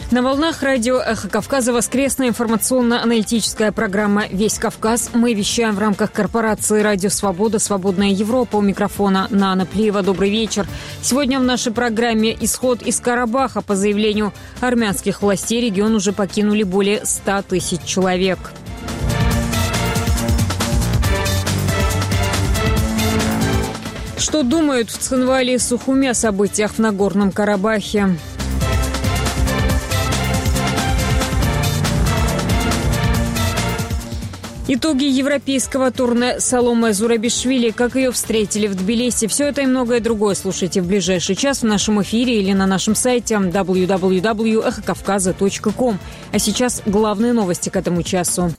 На волнах радио «Эхо Кавказа» воскресная информационно-аналитическая программа «Весь Кавказ». Мы вещаем в рамках корпорации «Радио Свобода», «Свободная Европа». У микрофона Нана Плиева. Добрый вечер. Сегодня в нашей программе исход из Карабаха. По заявлению армянских властей, регион уже покинули более 100 тысяч человек. Что думают в Цхинвале и Сухуме о событиях в Нагорном Карабахе? Итоги европейского турне Саломе Зурабишвили, как ее встретили в Тбилиси. Все это и многое другое слушайте в ближайший час в нашем эфире или на нашем сайте www.эхокавказа.ком. А сейчас главные новости к этому часу.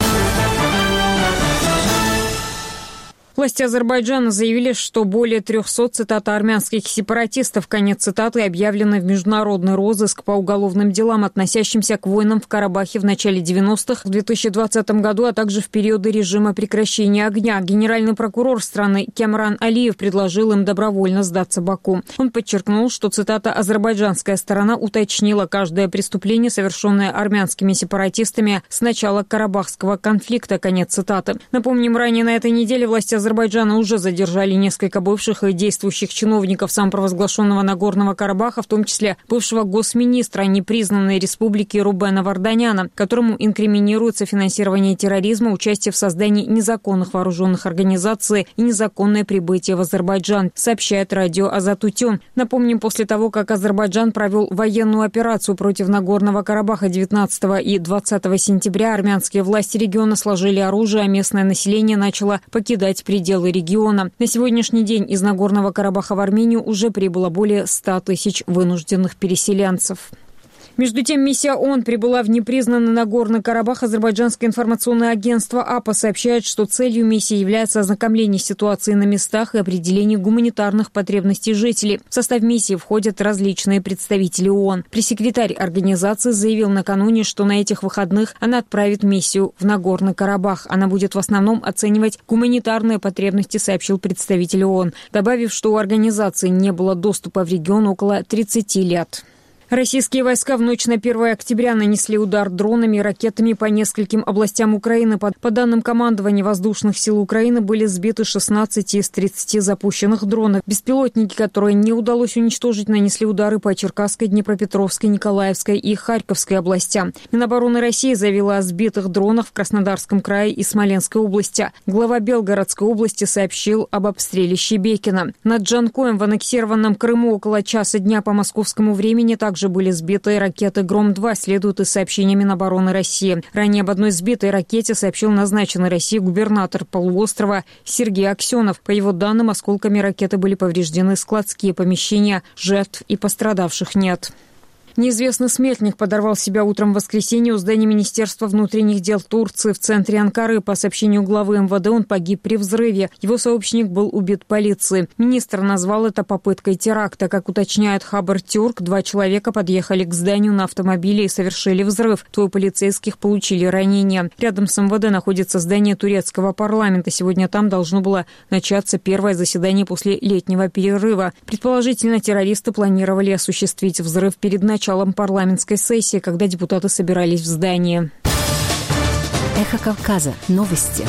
Власти Азербайджана заявили, что более 300, цитата, армянских сепаратистов, конец цитаты, объявлены в международный розыск по уголовным делам, относящимся к войнам в Карабахе в начале 90-х, в 2020 году, а также в периоды режима прекращения огня. Генеральный прокурор страны Кемран Алиев предложил им добровольно сдаться Баку. Он подчеркнул, что, цитата, азербайджанская сторона уточнила каждое преступление, совершенное армянскими сепаратистами с начала карабахского конфликта, конец цитаты. Напомним, ранее на этой неделе власти Азербайджана уже задержали несколько бывших и действующих чиновников самопровозглашенного Нагорного Карабаха, в том числе бывшего госминистра непризнанной республики Рубена Варданяна, которому инкриминируется финансирование терроризма, участие в создании незаконных вооруженных организаций и незаконное прибытие в Азербайджан, сообщает радио Азат-Утюн. Напомним, после того, как Азербайджан провел военную операцию против Нагорного Карабаха 19 и 20 сентября, армянские власти региона сложили оружие, а местное население начало покидать пределы региона. На сегодняшний день из Нагорного Карабаха в Армению уже прибыло более 100 тысяч вынужденных переселенцев. Между тем, миссия ООН прибыла в непризнанный Нагорный Карабах. Азербайджанское информационное агентство АПА сообщает, что целью миссии является ознакомление с ситуацией на местах и определение гуманитарных потребностей жителей. В состав миссии входят различные представители ООН. Пресс-секретарь организации заявил накануне, что на этих выходных она отправит миссию в Нагорный Карабах. Она будет в основном оценивать гуманитарные потребности, сообщил представитель ООН, добавив, что у организации не было доступа в регион около 30 лет. Российские войска в ночь на 1 октября нанесли удар дронами и ракетами по нескольким областям Украины. По данным командования воздушных сил Украины, были сбиты 16 из 30 запущенных дронов. Беспилотники, которые не удалось уничтожить, нанесли удары по Черкасской, Днепропетровской, Николаевской и Харьковской областям. Минобороны России заявила о сбитых дронах в Краснодарском крае и Смоленской области. Глава Белгородской области сообщил об обстреле Шебекина. Над Джанкоем в аннексированном Крыму около часа дня по московскому времени также были сбиты ракеты «Гром-2», следует из сообщения Минобороны России. Ранее об одной сбитой ракете сообщил назначенный Россией губернатор полуострова Сергей Аксенов. По его данным, осколками ракеты были повреждены складские помещения, жертв и пострадавших нет. Неизвестный смертник подорвал себя утром в воскресенье у здания Министерства внутренних дел Турции в центре Анкары. По сообщению главы МВД, он погиб при взрыве. Его сообщник был убит полицией. Министр назвал это попыткой теракта. Как уточняет Хабар Тюрк, 2 человека подъехали к зданию на автомобиле и совершили взрыв. 2 полицейских получили ранения. Рядом с МВД находится здание турецкого парламента. Сегодня там должно было начаться первое заседание после летнего перерыва. Предположительно, террористы планировали осуществить взрыв перед началом парламентской сессии, когда депутаты собирались в здании. Эхо Кавказа. Новости.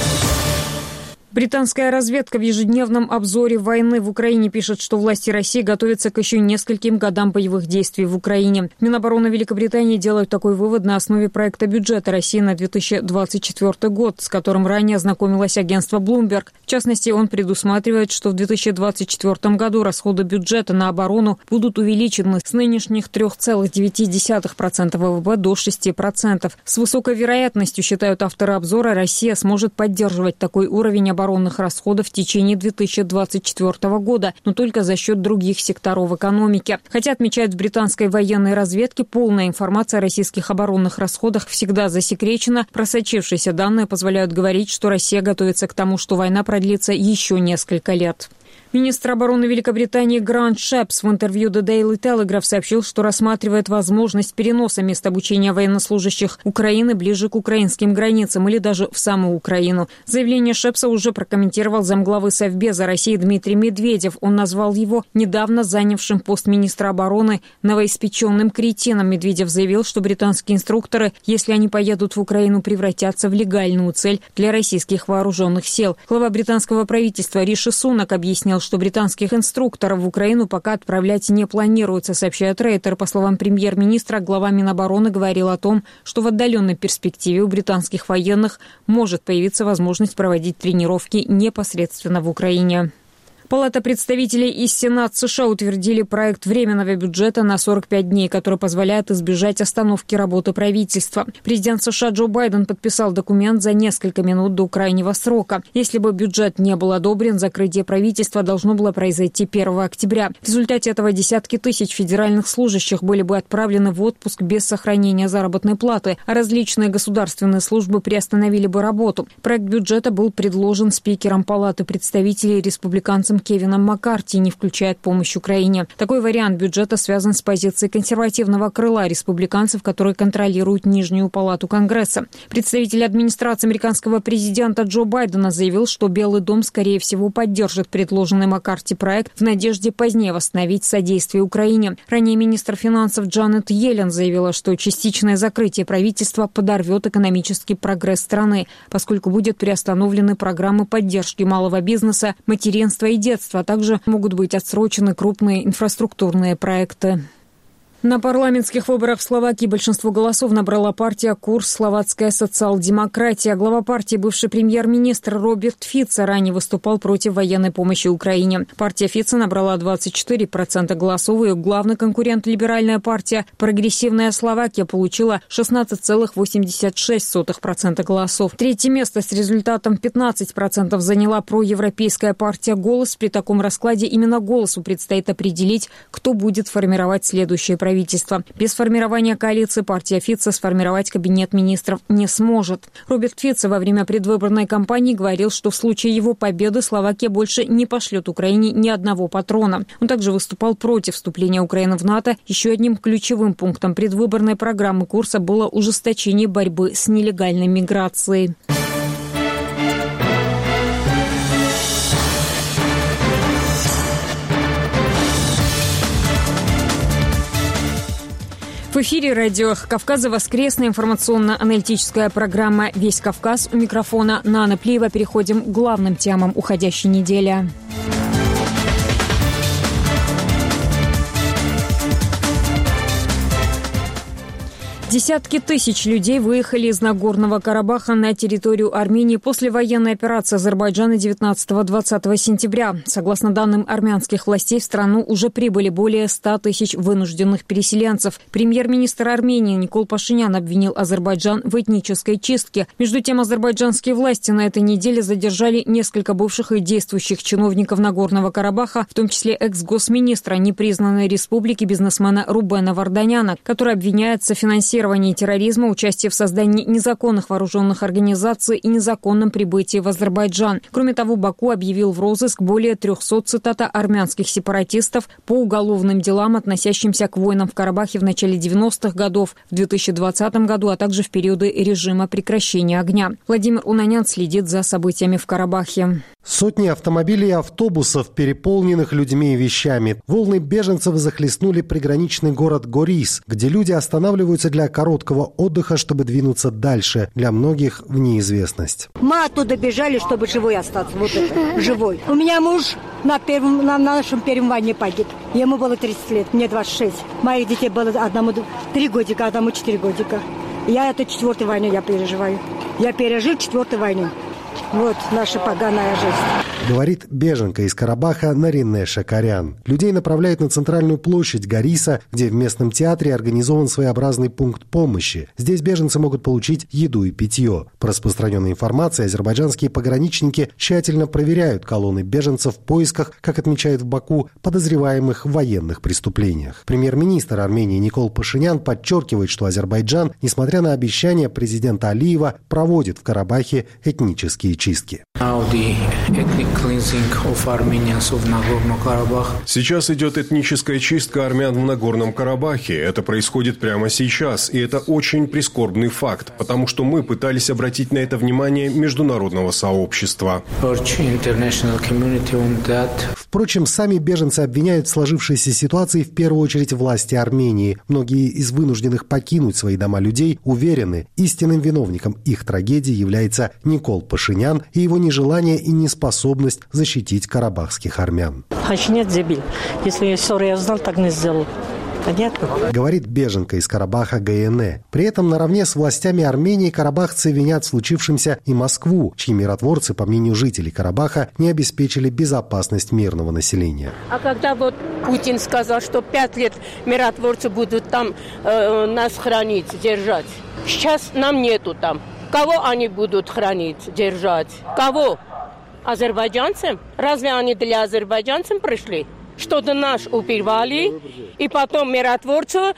Британская разведка в ежедневном обзоре войны в Украине пишет, что власти России готовятся к еще нескольким годам боевых действий в Украине. Минобороны Великобритании делают такой вывод на основе проекта бюджета России на 2024 год, с которым ранее ознакомилось агентство Bloomberg. В частности, он предусматривает, что в 2024 году расходы бюджета на оборону будут увеличены с нынешних 3,9% ВВП до 6%. С высокой вероятностью, считают авторы обзора, Россия сможет поддерживать такой уровень оборонных расходов в течение 2024 года, но только за счет других секторов экономики. Хотя, отмечают в британской военной разведке, полная информация о российских оборонных расходах всегда засекречена. Просочившиеся данные позволяют говорить, что Россия готовится к тому, что война продлится еще несколько лет. Министр обороны Великобритании Грант Шепс в интервью The Daily Telegraph сообщил, что рассматривает возможность переноса мест обучения военнослужащих Украины ближе к украинским границам или даже в саму Украину. Заявление Шепса уже прокомментировал замглавы Совбеза России Дмитрий Медведев. Он назвал его недавно занявшим пост министра обороны новоиспеченным кретином. Медведев заявил, что британские инструкторы, если они поедут в Украину, превратятся в легальную цель для российских вооруженных сил. Глава британского правительства Риши Сунак объяснил, что британских инструкторов в Украину пока отправлять не планируется, сообщает Рейтер. По словам премьер-министра, глава Минобороны говорил о том, что в отдаленной перспективе у британских военных может появиться возможность проводить тренировки непосредственно в Украине. Палата представителей и Сенат США утвердили проект временного бюджета на 45 дней, который позволяет избежать остановки работы правительства. Президент США Джо Байден подписал документ за несколько минут до крайнего срока. Если бы бюджет не был одобрен, закрытие правительства должно было произойти 1 октября. В результате этого десятки тысяч федеральных служащих были бы отправлены в отпуск без сохранения заработной платы, а различные государственные службы приостановили бы работу. Проект бюджета был предложен спикером Палаты представителей республиканцем Кевином Маккарти, не включает помощь Украине. Такой вариант бюджета связан с позицией консервативного крыла республиканцев, которые контролируют Нижнюю палату Конгресса. Представитель администрации американского президента Джо Байдена заявил, что Белый дом, скорее всего, поддержит предложенный Маккарти проект в надежде позднее восстановить содействие Украине. Ранее министр финансов Джанет Йеллен заявила, что частичное закрытие правительства подорвет экономический прогресс страны, поскольку будут приостановлены программы поддержки малого бизнеса, материнства и детства, а также могут быть отсрочены крупные инфраструктурные проекты. На парламентских выборах в Словакии большинство голосов набрала партия «Курс. Словацкая социал-демократия». Глава партии, бывший премьер-министр Роберт Фицо, ранее выступал против военной помощи Украине. Партия Фицо набрала 24% голосов, и главный конкурент либеральная партия «Прогрессивная Словакия» получила 16,86% голосов. Третье место с результатом 15% заняла проевропейская партия «Голос». При таком раскладе именно «Голосу» предстоит определить, кто будет формировать следующее правительство. Без формирования коалиции партия Фицо сформировать кабинет министров не сможет. Роберт Фицо во время предвыборной кампании говорил, что в случае его победы Словакия больше не пошлет Украине ни одного патрона. Он также выступал против вступления Украины в НАТО. Еще одним ключевым пунктом предвыборной программы Курса было ужесточение борьбы с нелегальной миграцией. В эфире радио «Эхо Кавказа» воскресная информационно-аналитическая программа «Весь Кавказ». У микрофона Нана Плиева. Переходим к главным темам уходящей недели. Десятки тысяч людей выехали из Нагорного Карабаха на территорию Армении после военной операции Азербайджана 19-20 сентября. Согласно данным армянских властей, в страну уже прибыли более 100 тысяч вынужденных переселенцев. Премьер-министр Армении Никол Пашинян обвинил Азербайджан в этнической чистке. Между тем, азербайджанские власти на этой неделе задержали несколько бывших и действующих чиновников Нагорного Карабаха, в том числе экс-госминистра непризнанной республики бизнесмена Рубена Варданяна, который обвиняется в финансировании терроризма, участии в создании незаконных вооруженных организаций и незаконном прибытии в Азербайджан. Кроме того, Баку объявил в розыск более 300, цитата, армянских сепаратистов по уголовным делам, относящимся к войнам в Карабахе в начале 90-х годов, в 2020 году, а также в периоды режима прекращения огня. Владимир Унанян следит за событиями в Карабахе. Сотни автомобилей и автобусов, переполненных людьми и вещами. Волны беженцев захлестнули приграничный город Горис, где люди останавливаются для короткого отдыха, чтобы двинуться дальше. Для многих в неизвестность. Мы оттуда бежали, чтобы живой остаться. Вот это, живой. У меня муж на нашем первом войне погиб. Ему было 30 лет, мне 26. Моих детей было одному 3 годика, одному 4 годика. Я это 4-ю войну я переживаю. Я пережил 4-ю войну. Вот наша поганая жизнь. Говорит беженка из Карабаха Нарине Шакарян. Людей направляют на центральную площадь Гориса, где в местном театре организован своеобразный пункт помощи. Здесь беженцы могут получить еду и питье. По распространенной информации, азербайджанские пограничники тщательно проверяют колонны беженцев в поисках, как отмечают в Баку, подозреваемых в военных преступлениях. Премьер-министр Армении Никол Пашинян подчеркивает, что Азербайджан, несмотря на обещания президента Алиева, проводит в Карабахе этнические этнические чистки. Сейчас идет этническая чистка армян в Нагорном Карабахе. Это происходит прямо сейчас. И это очень прискорбный факт, потому что мы пытались обратить на это внимание международного сообщества. Впрочем, сами беженцы обвиняют в сложившейся ситуации в первую очередь власти Армении. Многие из вынужденных покинуть свои дома людей уверены, истинным виновником их трагедии является Никол Пашинян и его нежелание и неспособность защитить карабахских армян. Пашинян дебиль. Если я ссору я знал, так не сделал. Понятно? Говорит беженка из Карабаха Гаене. При этом наравне с властями Армении карабахцы винят в случившемся и Москву, чьи миротворцы, по мнению жителей Карабаха, не обеспечили безопасность мирного населения. А когда вот Путин сказал, что 5 лет миротворцы будут там нас хранить, держать. Сейчас нам нету там. Кого они будут хранить, держать? Кого? Азербайджанцам? Разве они для азербайджанцев пришли? Что-то наш убивали, и потом миротворцу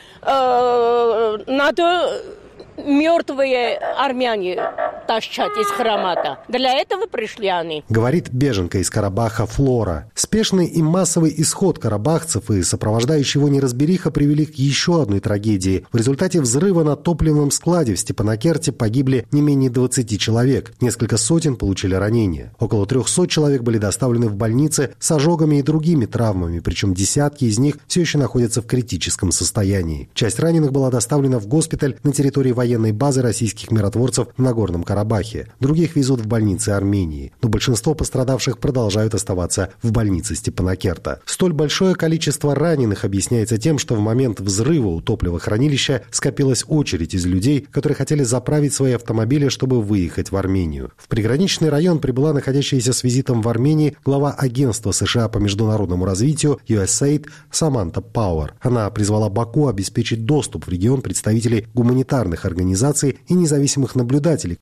надо мертвые армяне тащать из храмата. Для этого пришли они. Говорит беженка из Карабаха Флора. Спешный и массовый исход карабахцев и сопровождающая его неразбериха привели к еще одной трагедии. В результате взрыва на топливном складе в Степанакерте погибли не менее 20 человек. Несколько сотен получили ранения. Около 300 человек были доставлены в больницы с ожогами и другими травмами, причем десятки из них все еще находятся в критическом состоянии. Часть раненых была доставлена в госпиталь на территории военной базы российских миротворцев в Нагорном Карабахе. Других везут в больницы Армении. Но большинство пострадавших продолжают оставаться в больнице Степанакерта. Столь большое количество раненых объясняется тем, что в момент взрыва у топливохранилища скопилась очередь из людей, которые хотели заправить свои автомобили, чтобы выехать в Армению. В приграничный район прибыла находящаяся с визитом в Армении глава агентства США по международному развитию USAID Саманта Пауэр. Она призвала Баку обеспечить доступ в регион представителей гуманитарных организаций и независимых наблюдателей.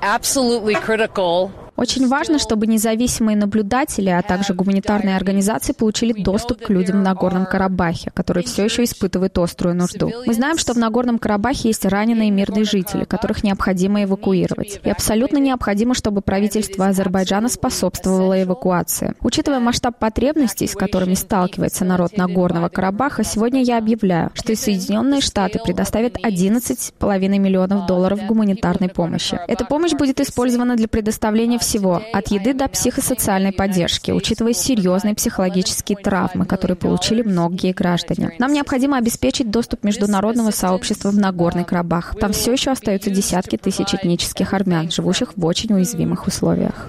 Очень важно, чтобы независимые наблюдатели, а также гуманитарные организации получили доступ к людям в Нагорном Карабахе, которые все еще испытывают острую нужду. Мы знаем, что в Нагорном Карабахе есть раненые мирные жители, которых необходимо эвакуировать. И абсолютно необходимо, чтобы правительство Азербайджана способствовало эвакуации. Учитывая масштаб потребностей, с которыми сталкивается народ Нагорного Карабаха, сегодня я объявляю, что и Соединенные Штаты предоставят $11,5 миллионов гуманитарной помощи. Эта помощь будет использована для предоставления всего, от еды до психосоциальной поддержки, учитывая серьезные психологические травмы, которые получили многие граждане. Нам необходимо обеспечить доступ международного сообщества в Нагорный Карабах. Там все еще остаются десятки тысяч этнических армян, живущих в очень уязвимых условиях.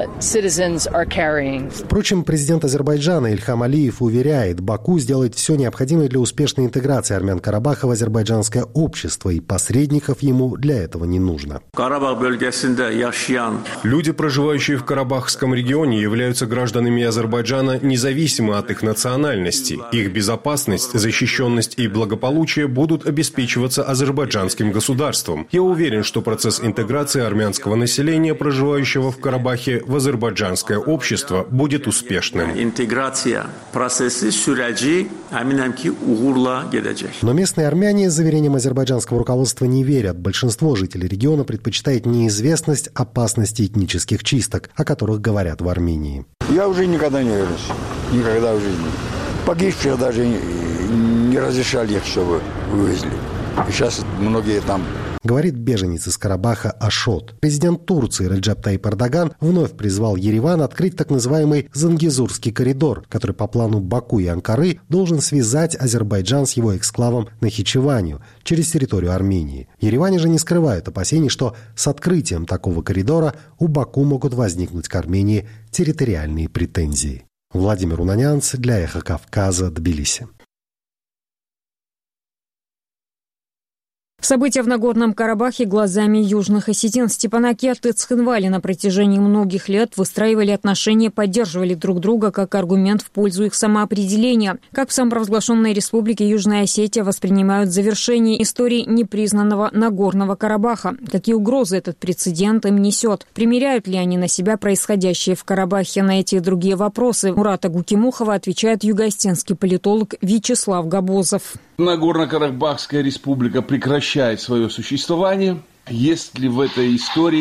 Впрочем, президент Азербайджана Ильхам Алиев уверяет, Баку сделает все необходимое для успешной интеграции армян Карабаха в азербайджанское общество, и посредников ему для этого не нужно. Люди, проживающие в Карабахском регионе, являются гражданами Азербайджана независимо от их национальности. Их безопасность, защищенность и благополучие будут обеспечиваться азербайджанским государством. Я уверен, что процесс интеграции армянского населения, проживающего в Карабахе, в азербайджанское общество будет успешным. Но местные армяне, с заверением азербайджанского руководства, не верят. Большинство жителей региона предпочитает неизвестность опасности этнических чисток, о которых говорят в Армении. Я уже никогда не вернусь. Никогда в жизни. Погибших даже не разрешали их, чтобы вывезли. И сейчас многие там. Говорит беженец из Карабаха Ашот. Президент Турции Реджеп Тайип Эрдоган вновь призвал Ереван открыть так называемый Зангезурский коридор, который по плану Баку и Анкары должен связать Азербайджан с его эксклавом Нахичеванью через территорию Армении. Ереване же не скрывают опасений, что с открытием такого коридора у Баку могут возникнуть к Армении территориальные претензии. Владимир Унанянц для Эхо Кавказа, Тбилиси. События в Нагорном Карабахе глазами южных осетин. Степанакерт и Цхинвали на протяжении многих лет выстраивали отношения, поддерживали друг друга как аргумент в пользу их самоопределения. Как в самопровозглашенной республике Южная Осетия воспринимают завершение истории непризнанного Нагорного Карабаха? Какие угрозы этот прецедент им несет? Примеряют ли они на себя происходящее в Карабахе? На эти и другие вопросы Мурата Гукимухова отвечает югоосетинский политолог Вячеслав Габозов. Нагорно-Карабахская республика прекращает свое существование. Есть ли в этой истории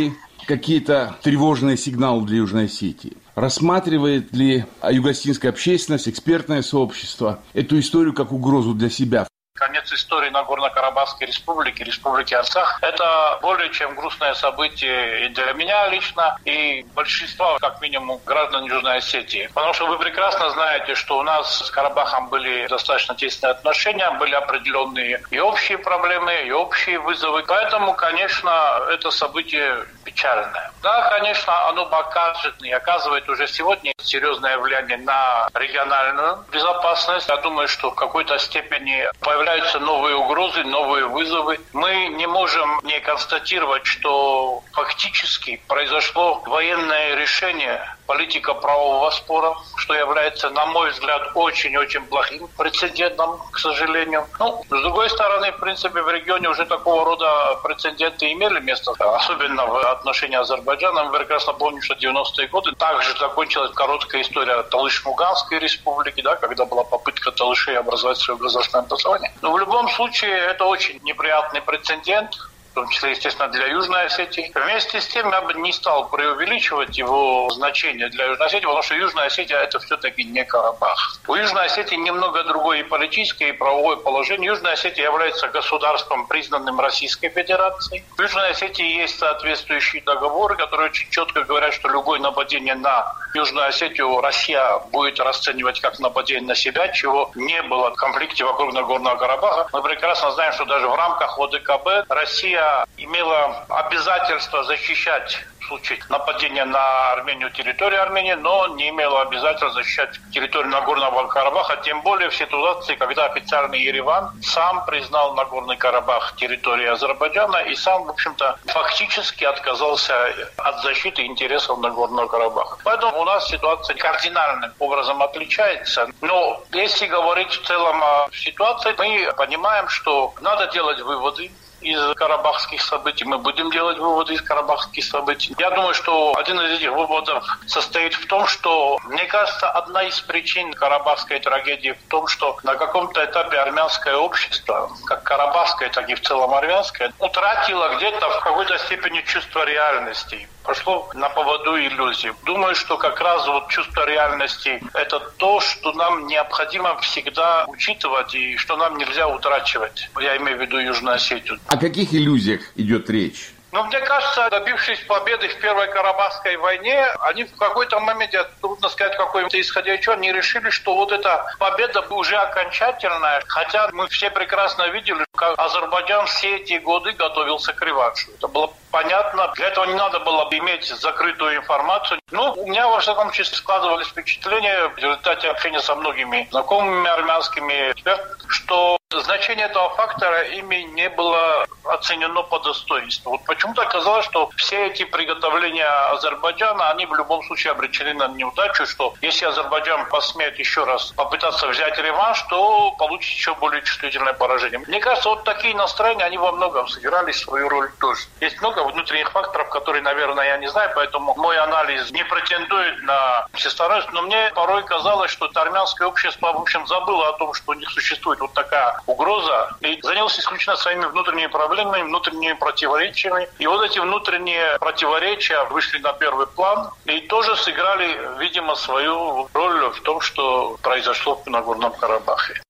какие-то тревожные сигналы для Южной Осетии? Рассматривает ли юго-осетинская общественность, экспертное сообщество эту историю как угрозу для себя? Конец истории Нагорно-Карабахской республики, республики Арцах, это более чем грустное событие и для меня лично, и большинства, как минимум, граждан Южной Осетии. Потому что вы прекрасно знаете, что у нас с Карабахом были достаточно тесные отношения, были определенные и общие проблемы, и общие вызовы. Поэтому, конечно, это событие печальное. Да, конечно, оно покажет и оказывает уже сегодня серьезное влияние на региональную безопасность. Я думаю, что в какой-то степени появляются новые угрозы, новые вызовы. Мы не можем не констатировать, что фактически произошло военное решение политика правового спора, что является, на мой взгляд, очень-очень плохим прецедентом, к сожалению. С другой стороны, в принципе, в регионе уже такого рода прецеденты имели место, особенно в отношении Азербайджана. Мы прекрасно помним, что в 90-е годы также закончилась короткая история Талыш-Муганской республики, да, когда была попытка талышей образовать свое государственное образование. Но в любом случае, это очень неприятный прецедент, в том числе, естественно, для Южной Осетии. Вместе с тем, я бы не стал преувеличивать его значение для Южной Осетии, потому что Южная Осетия – это все-таки не Карабах. У Южной Осетии немного другое и политическое, и правовое положение. Южная Осетия является государством, признанным Российской Федерацией. В Южной Осетии есть соответствующие договоры, которые очень четко говорят, что любое нападение на Южную Осетию Россия будет расценивать как нападение на себя, чего не было в конфликте вокруг Нагорного Карабаха. Мы прекрасно знаем, что даже в рамках ОДКБ Россия имела обязательство защищать в случае нападения на Армению территорию Армении, но не имела обязательства защищать территорию Нагорного Карабаха, тем более в ситуации, когда официальный Ереван сам признал Нагорный Карабах территорией Азербайджана и сам, в общем-то, фактически отказался от защиты интересов Нагорного Карабаха. Поэтому у нас ситуация кардинальным образом отличается. Но если говорить в целом о ситуации, мы понимаем, что надо делать выводы из карабахских событий. Мы будем делать выводы из карабахских событий. Я думаю, что один из этих выводов состоит в том, что, мне кажется, одна из причин карабахской трагедии в том, что на каком-то этапе армянское общество, как карабахское, так и в целом армянское, утратило где-то в какой-то степени чувство реальности. Пошло на поводу иллюзий. Думаю, что как раз вот чувство реальности – это то, что нам необходимо всегда учитывать и что нам нельзя утрачивать. Я имею в виду Южную Осетию. О каких иллюзиях идет речь? Мне кажется, добившись победы в Первой Карабахской войне, они в какой-то моменте, трудно сказать, какой-то исходя из чего, они решили, что вот эта победа уже окончательная. Хотя мы все прекрасно видели, как Азербайджан все эти годы готовился к реваншу. Это было понятно. Для этого не надо было иметь закрытую информацию. У меня, во всяком случае, складывались впечатления в результате общения со многими знакомыми армянскими, что значение этого фактора ими не было оценено по достоинству. Вот почему-то казалось, что все эти приготовления Азербайджана, они в любом случае обречены на неудачу, что если Азербайджан посмеет еще раз попытаться взять реванш, то получит еще более чувствительное поражение. Мне кажется, вот такие настроения, они во многом сыграли свою роль тоже. Есть много внутренних факторов, которые, наверное, я не знаю, поэтому мой анализ не претендует на всесторонность, но мне порой казалось, что армянское общество, в общем, забыло о том, что у них существует вот такая угроза, и занялось исключительно своими внутренними проблемами, внутренними противоречиями. И вот эти внутренние противоречия вышли на первый план и тоже сыграли, видимо, свою роль в том, что произошло в Нагорном Карабахе.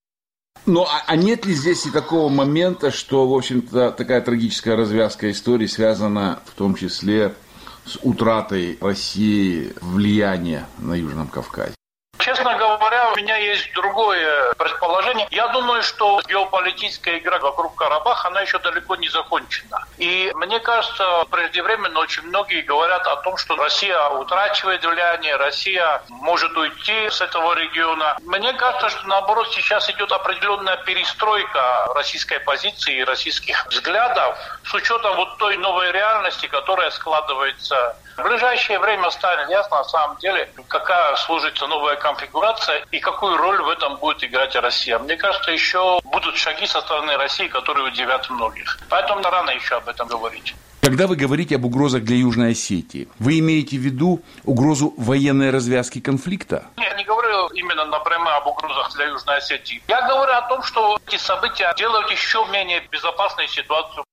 А нет ли здесь и такого момента, что, в общем-то, такая трагическая развязка истории связана в том числе с утратой России влияния на Южном Кавказе? Честно говоря, у меня есть другое предположение. Я думаю, что геополитическая игра вокруг Карабаха, она еще далеко не закончена. И мне кажется, преждевременно очень многие говорят о том, что Россия утрачивает влияние, Россия может уйти с этого региона. Мне кажется, что наоборот сейчас идет определенная перестройка российской позиции и российских взглядов с учетом вот той новой реальности, которая складывается. В ближайшее время станет ясно, на самом деле, какая сложится новая конфигурация и какую роль в этом будет играть Россия. Мне кажется, еще будут шаги со стороны России, которые удивят многих. Поэтому рано еще об этом говорить. Когда вы говорите об угрозах для Южной Осетии, вы имеете в виду угрозу военной развязки конфликта? Я не говорю именно напрямую об угрозах для Южной Осетии. Я говорю о том, что эти события делают еще менее безопасной ситуацию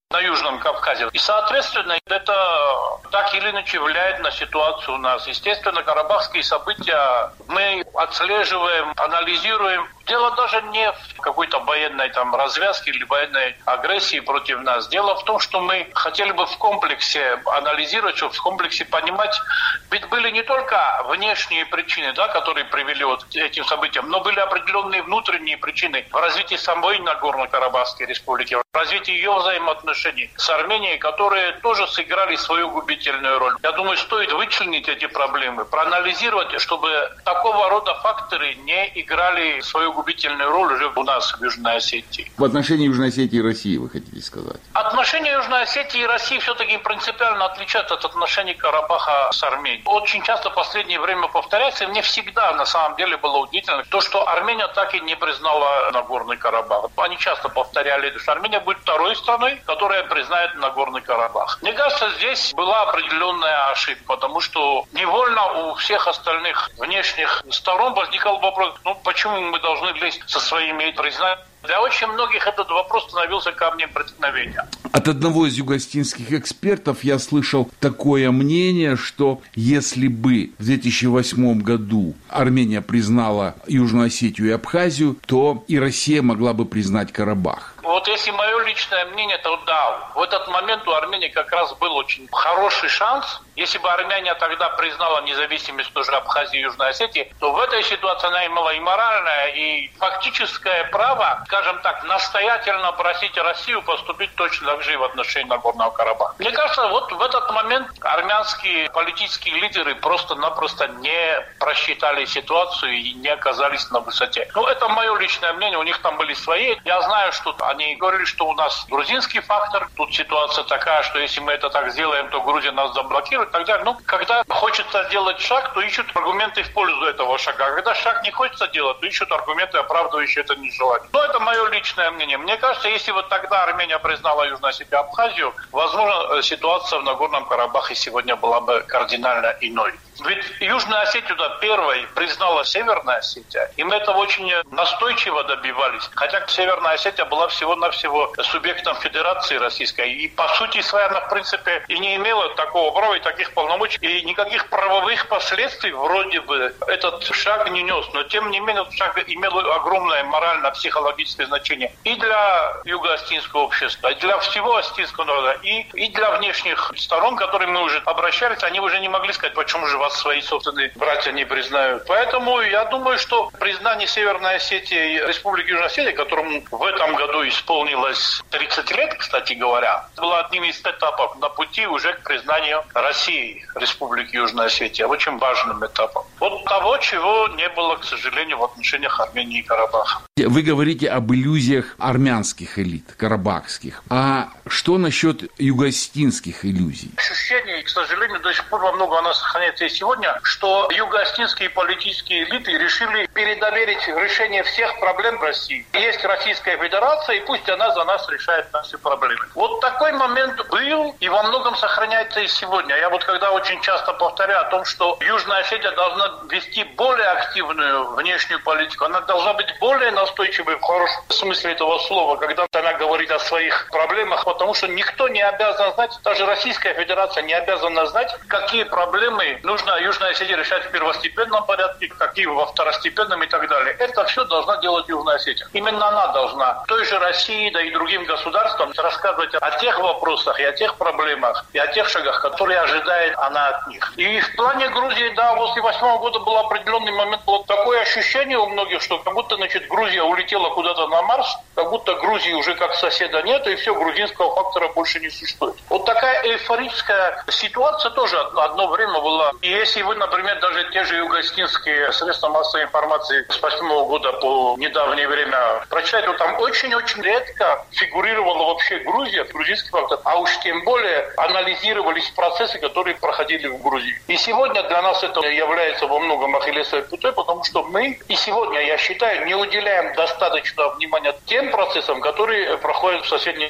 на Южном Кавказе. И, соответственно, это так или иначе влияет на ситуацию у нас. Естественно, карабахские события мы отслеживаем, анализируем. Дело даже не в какой-то военной развязке или военной агрессии против нас. Дело в том, что мы хотели бы в комплексе анализировать, чтобы в комплексе понимать, ведь были не только внешние причины, которые привели к этим событиям, но были определенные внутренние причины в развитии самой Нагорно-Карабахской республики, в развитии ее взаимоотношений с Арменией, которые тоже сыграли свою губительную роль. Я думаю, стоит вычленить эти проблемы, проанализировать, чтобы такого рода факторы не играли свою губительную роль уже у нас в Южной Осетии. В отношении Южной Осетии и России вы хотите сказать? Отношения Южной Осетии и России все-таки принципиально отличаются от отношений Карабаха с Арменией. Очень часто в последнее время повторяется, и мне всегда на самом деле было удивительно, то, что Армения так и не признала Нагорный Карабах. Они часто повторяли, что Армения будет второй страной, которая признает Нагорный Карабах. Мне кажется, здесь была определенная ошибка, потому что невольно у всех остальных внешних сторон возникал вопрос, почему мы должны лезть со своими признаниями. Для очень многих этот вопрос становился камнем преткновения. От одного из юго-осетинских экспертов я слышал такое мнение, что если бы в 2008 году Армения признала Южную Осетию и Абхазию, то и Россия могла бы признать Карабах. Вот если мое личное мнение, то да, в этот момент у Армении как раз был очень хороший шанс. Если бы Армения тогда признала независимость тоже Абхазии и Южной Осетии, то в этой ситуации она имела и моральное, и фактическое право, скажем так, настоятельно просить Россию поступить точно так же и в отношении Нагорного Карабаха. Мне кажется, вот в этот момент армянские политические лидеры просто-напросто не просчитали ситуацию и не оказались на высоте. Это мое личное мнение, у них там были свои. Я знаю, что они говорили, что у нас грузинский фактор. Тут ситуация такая, что если мы это так сделаем, то Грузия нас заблокирует и так далее. Когда хочется сделать шаг, то ищут аргументы в пользу этого шага. А когда шаг не хочется делать, то ищут аргументы, оправдывающие это нежелание. Это мое личное мнение. Мне кажется, если вот тогда Армения признала Южную Осетию и Абхазию, возможно, ситуация в Нагорном Карабахе сегодня была бы кардинально иной. Ведь Южную Осетию первой признала Северная Осетия, и мы этого очень настойчиво добивались. Хотя Северная Осетия была всего-навсего субъектом Федерации Российской, и по сути своей она, в принципе, и не имела такого права и таких полномочий, и никаких правовых последствий вроде бы этот шаг не нес. Но тем не менее, этот шаг имел огромное морально-психологическое значение и для юго-осетинского общества, и для всего осетинского народа, и для внешних сторон, к которым мы уже обращались, они уже не могли сказать, почему же вас свои собственные братья не признают. Поэтому я думаю, что признание Северной Осетии и Республики Южная Осетия, которому в этом году исполнилось 30 лет, кстати говоря, было одним из этапов на пути уже к признанию России, Республики Южная Осетия, очень важным этапом. Вот того, чего не было, к сожалению, в отношениях Армении и Карабаха. Вы говорите об иллюзиях армянских элит, карабахских. А что насчет юго-осетинских иллюзий? Ощущение, к сожалению, до сих пор во многом оно сохраняется и сегодня, что юго-осетинские политические элиты решили передоверить решение всех проблем России. Есть Российская Федерация, и пусть она за нас решает наши проблемы. Вот такой момент был и во многом сохраняется и сегодня. Я когда очень часто повторяю о том, что Южная Осетия должна вести более активную внешнюю политику, она должна быть более настойчивой в хорошем смысле этого слова, когда она говорит о своих проблемах, потому что никто не обязан знать, даже Российская Федерация не обязана знать, какие проблемы нужно Южной Осетии решать в первостепенном порядке, какие во второстепенном и так далее. Это все должна делать Южная Осетия. Именно она должна той же России, да и другим государствам рассказывать о тех вопросах и о тех проблемах, и о тех шагах, которые ожидает она от них. И в плане Грузии, после 2008 года был определенный момент, было такое ощущение у многих, что как будто, Грузия улетела куда-то на Марс, как будто Грузии уже как соседа нет, и все, грузинского фактора больше не существует. Вот такая эйфорическая ситуация тоже одно время была. И если вы, например, даже те же юго-осетинские средства массовой информации с 2008 года по недавнее время прочитать, там очень-очень редко фигурировала вообще Грузия, грузинский фактор, а уж тем более анализировались процессы, которые проходили в Грузии. И сегодня для нас это является во многом ахиллесовой пятой, потому что мы и сегодня, я считаю, не уделяем достаточно внимания тем процессам, которые проходят в соседней республике.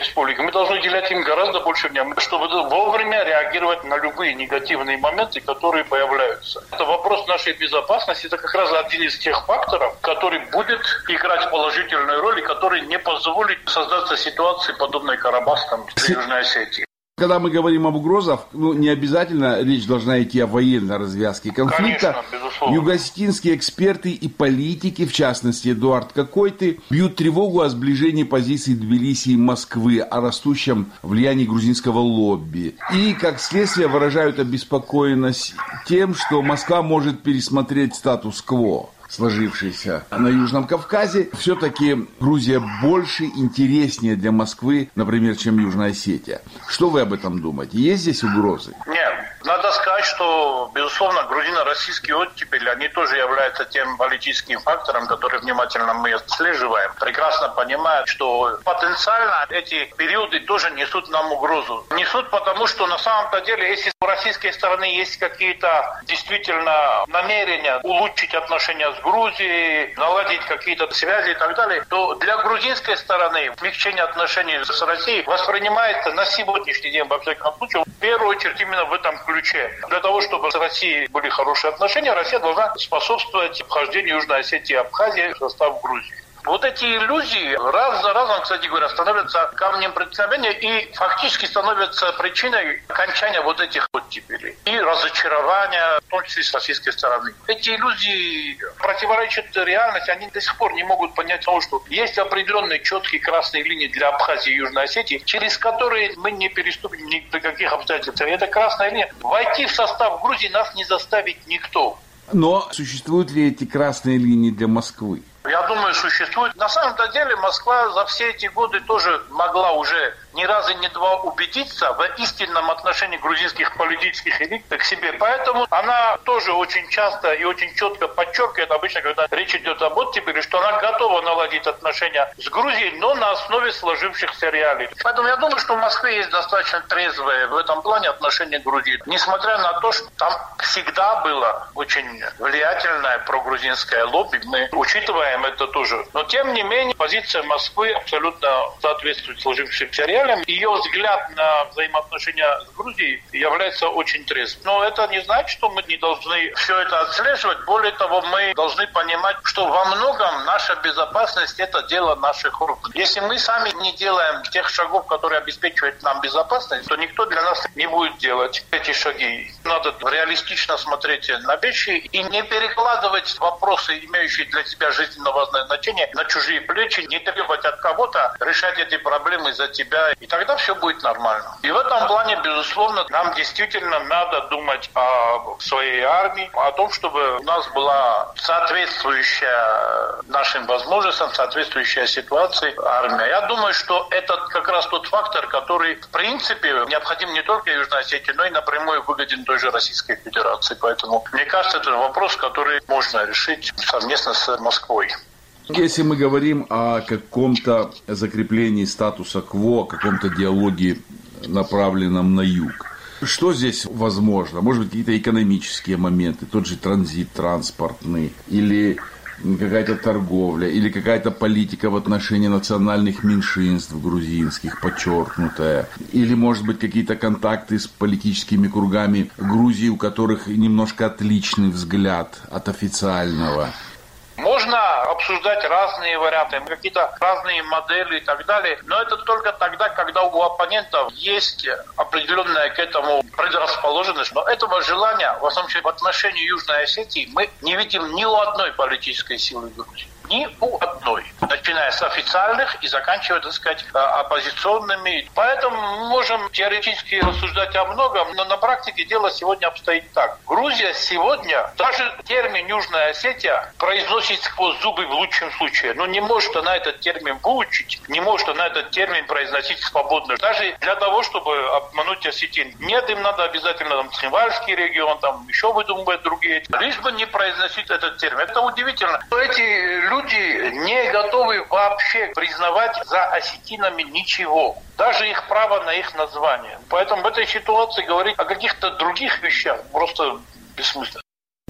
Мы должны уделять им гораздо больше внимания, чтобы вовремя реагировать на любые негативные моменты, которые появляются. Это вопрос нашей безопасности. Это как раз один из тех факторов, который будет играть положительную роль и который не позволит создаться ситуации, подобной Карабахском в Южной Осетии. Когда мы говорим об угрозах, не обязательно речь должна идти о военной развязке конфликта. Конечно, безусловно. Юго-осетинские эксперты и политики, в частности Эдуард Какойты, бьют тревогу о сближении позиций Тбилиси и Москвы, о растущем влиянии грузинского лобби. И, как следствие, выражают обеспокоенность тем, что Москва может пересмотреть статус-кво, сложившийся на Южном Кавказе. Все-таки Грузия больше, интереснее для Москвы, например, чем Южная Осетия. Что вы об этом думаете? Есть здесь угрозы? Нет. Надо сказать, что, безусловно, грузино-российские оттепели, они тоже являются тем политическим фактором, который внимательно мы отслеживаем. Прекрасно понимают, что потенциально эти периоды тоже несут нам угрозу. Несут потому, что на самом-то деле, если у российской стороны есть какие-то действительно намерения улучшить отношения с Грузией, наладить какие-то связи и так далее, то для грузинской стороны смягчение отношений с Россией воспринимается на сегодняшний день, во всяком случае, в первую очередь именно в этом ключе. Для того, чтобы с Россией были хорошие отношения, Россия должна способствовать вхождению Южной Осетии и Абхазии в состав Грузии. Вот эти иллюзии раз за разом, кстати говоря, становятся камнем преткновения и фактически становятся причиной окончания вот этих оттепелей и разочарования, в том числе с российской стороны. Эти иллюзии противоречат реальности, они до сих пор не могут понять того, что есть определенные четкие красные линии для Абхазии и Южной Осетии, через которые мы не переступим ни при каких обстоятельствах. Это красная линия. Войти в состав Грузии нас не заставит никто. Но существуют ли эти красные линии для Москвы? Я думаю, существует. На самом-то деле Москва за все эти годы тоже могла уже ни разу, ни два убедиться в истинном отношении грузинских политических элит к себе. Поэтому она тоже очень часто и очень четко подчеркивает, обычно, когда речь идет об оттепели, что она готова наладить отношения с Грузией, но на основе сложившихся реалий. Поэтому я думаю, что в Москве есть достаточно трезвое в этом плане отношение к Грузии. Несмотря на то, что там всегда было очень влиятельное прогрузинское лобби, мы учитываем это тоже. Но, тем не менее, позиция Москвы абсолютно соответствует сложившимся реалиям. Ее взгляд на взаимоотношения с Грузией является очень трезвым. Но это не значит, что мы не должны все это отслеживать. Более того, мы должны понимать, что во многом наша безопасность – это дело наших рук. Если мы сами не делаем тех шагов, которые обеспечивают нам безопасность, то никто для нас не будет делать эти шаги. Надо реалистично смотреть на вещи и не перекладывать вопросы, имеющие для тебя жизненно важное значение, на чужие плечи, не требовать от кого-то решать эти проблемы за тебя, и тогда все будет нормально. И в этом плане, безусловно, нам действительно надо думать о своей армии, о том, чтобы у нас была соответствующая нашим возможностям, соответствующая ситуации армия. Я думаю, что это как раз тот фактор, который, в принципе, необходим не только Южной Осетии, но и напрямую выгоден той же Российской Федерации. Поэтому, мне кажется, это вопрос, который можно решить совместно с Москвой. Если мы говорим о каком-то закреплении статуса КВО, о каком-то диалоге, направленном на юг, что здесь возможно? Может быть, какие-то экономические моменты, тот же транзит транспортный, или какая-то торговля, или какая-то политика в отношении национальных меньшинств грузинских, подчеркнутая, или, может быть, какие-то контакты с политическими кругами Грузии, у которых немножко отличный взгляд от официального. Можно обсуждать разные варианты, какие-то разные модели и так далее, но это только тогда, когда у оппонентов есть определенная к этому предрасположенность. Но этого желания, в основном в отношении Южной Осетии, мы не видим ни у одной политической силы Грузии. Ни у одной, начиная с официальных и заканчивая, так сказать, оппозиционными. Поэтому мы можем теоретически рассуждать о многом, но на практике дело сегодня обстоит так. Грузия сегодня, даже термин Южная Осетия произносит сквозь зубы в лучшем случае, но не может она этот термин выучить, не может она этот термин произносить свободно. Даже для того, чтобы обмануть осетин. Нет, им надо обязательно там Цхинвальский регион, там еще выдумывать другие. Лишь бы не произносить этот термин. Это удивительно. Эти люди не готовы вообще признавать за осетинами ничего. Даже их право на их название. Поэтому в этой ситуации говорить о каких-то других вещах просто бессмысленно.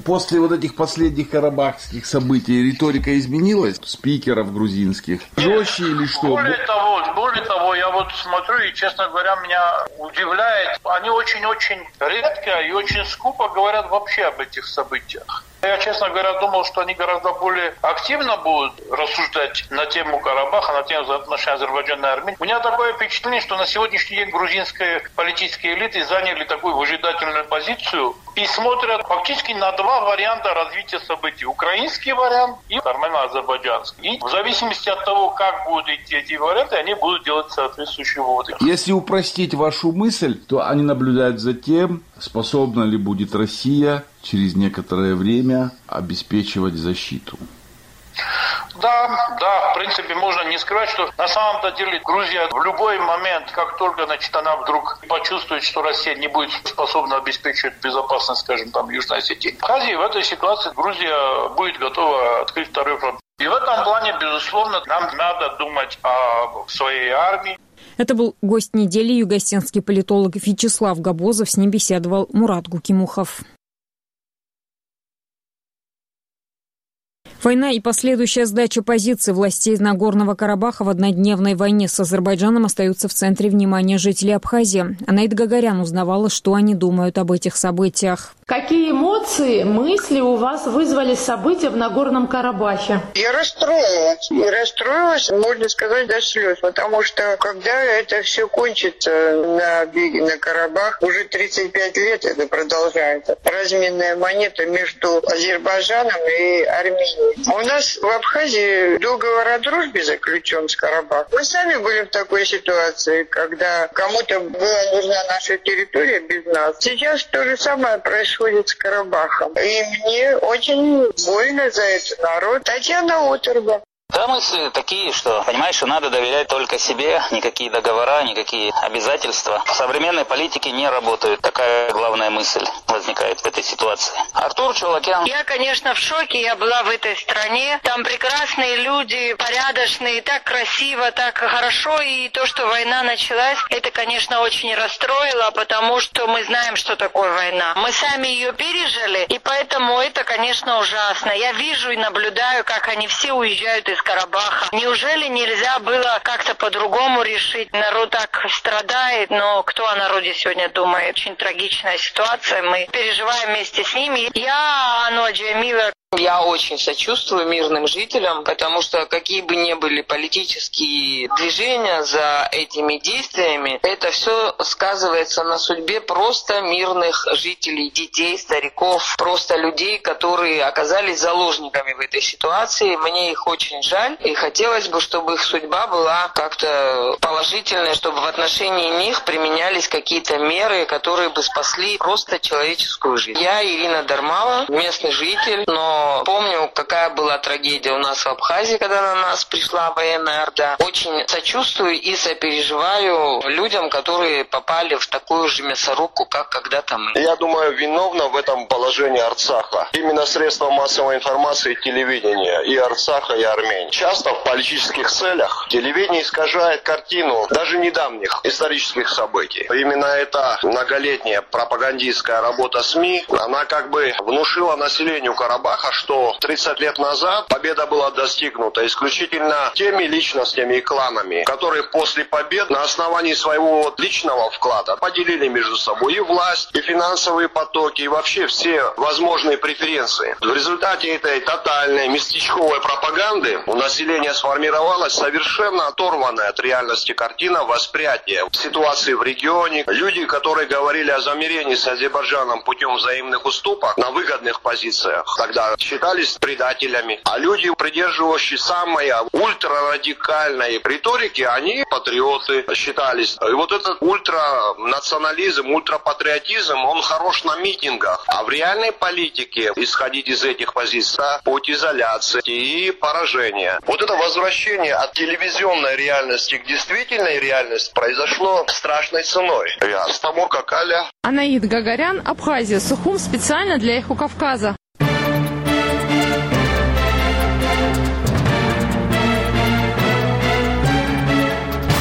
После вот этих последних карабахских событий риторика изменилась? Спикеров грузинских? Жестче или что? Более того, я вот смотрю, и, честно говоря, меня удивляет. Они очень-очень редко и очень скупо говорят вообще об этих событиях. Я, честно говоря, думал, что они гораздо более активно будут рассуждать на тему Карабаха, на тему отношений Азербайджана и Армении. У меня такое впечатление, что на сегодняшний день грузинские политические элиты заняли такую выжидательную позицию и смотрят фактически на два варианта развития событий. Украинский вариант и армяно-азербайджанский. И в зависимости от того, как будут идти эти варианты, они будут делать соответствующие выводы. Если упростить вашу мысль, то они наблюдают за тем, способна ли будет Россия через некоторое время обеспечивать защиту. Да, в принципе, можно не скрывать, что на самом-то деле Грузия в любой момент, как только, она вдруг почувствует, что Россия не будет способна обеспечивать безопасность, скажем, Южной Осетии. В Абхазии в этой ситуации Грузия будет готова открыть второй фронт. И в этом плане, безусловно, нам надо думать о своей армии. Это был гость недели, югославский политолог Вячеслав Габозов. С ним беседовал Мурат Гукимухов. Война и последующая сдача позиций властей Нагорного Карабаха в однодневной войне с Азербайджаном остаются в центре внимания жителей Абхазии. Анаида Гагарян узнавала, что они думают об этих событиях. Какие эмоции, мысли у вас вызвали события в Нагорном Карабахе? Я расстроилась, можно сказать, до слез, потому что когда это все кончится на беге на Карабах, уже 35 лет это продолжается. Разменная монета между Азербайджаном и Арменией. У нас в Абхазии договор о дружбе заключен с Карабахом. Мы сами были в такой ситуации, когда кому-то была нужна наша территория без нас. Сейчас то же самое происходит с Карабахом. И мне очень больно за этот народ. Татьяна Оторба. Да, мысли такие, что, понимаешь, что надо доверять только себе, никакие договора, никакие обязательства. В современной политике не работают. Такая главная мысль возникает в этой ситуации. Артур Чулакян. Я, конечно, в шоке. Я была в этой стране. Там прекрасные люди, порядочные, так красиво, так хорошо. И то, что война началась, это, конечно, очень расстроило, потому что мы знаем, что такое война. Мы сами ее пережили, и поэтому это, конечно, ужасно. Я вижу и наблюдаю, как они все уезжают из Карабаха. Неужели нельзя было как-то по-другому решить? Народ так страдает, но кто о народе сегодня думает? Очень трагичная ситуация. Мы переживаем вместе с ними. Я Ануа Джамила. Я очень сочувствую мирным жителям, потому что какие бы ни были политические движения за этими действиями, это все сказывается на судьбе просто мирных жителей, детей, стариков, просто людей, которые оказались заложниками в этой ситуации. Мне их очень жаль, и хотелось бы, чтобы их судьба была как-то положительная, чтобы в отношении них применялись какие-то меры, которые бы спасли просто человеческую жизнь. Я Ирина Дармала, местный житель, но помню, какая была трагедия у нас в Абхазии, когда на нас пришла военная орда. Очень сочувствую и сопереживаю людям, которые попали в такую же мясорубку, как когда-то мы. Я думаю, виновна в этом положении Арцаха. Именно средства массовой информации и телевидения и Арцаха, и Армении. Часто в политических целях телевидение искажает картину даже недавних исторических событий. Именно эта многолетняя пропагандистская работа СМИ, она как бы внушила населению Карабаха, что 30 лет назад победа была достигнута исключительно теми личностями и кланами, которые после побед на основании своего личного вклада поделили между собой и власть, и финансовые потоки, и вообще все возможные преференции. В результате этой тотальной местечковой пропаганды у населения сформировалась совершенно оторванная от реальности картина восприятия ситуации в регионе. Люди, которые говорили о замирении с Азербайджаном путем взаимных уступок на выгодных позициях, тогда считались предателями. А люди, придерживающие самой ультрарадикальной риторики, они патриоты считались. И вот этот ультранационализм, ультрапатриотизм, он хорош на митингах. А в реальной политике исходить из этих позиций — путь изоляции и поражения. Вот это возвращение от телевизионной реальности к действительной реальности произошло страшной ценой. Я Астамур Какаля. Анаида Гагарян, Абхазия, Сухум, специально для «Эхо Кавказа».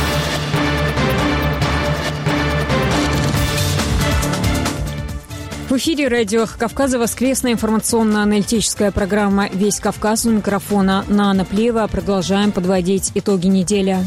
В В эфире радио «Эхо Кавказа» воскресная информационно-аналитическая программа «Весь Кавказ». У микрофона Нана Плеева. Продолжаем подводить итоги недели.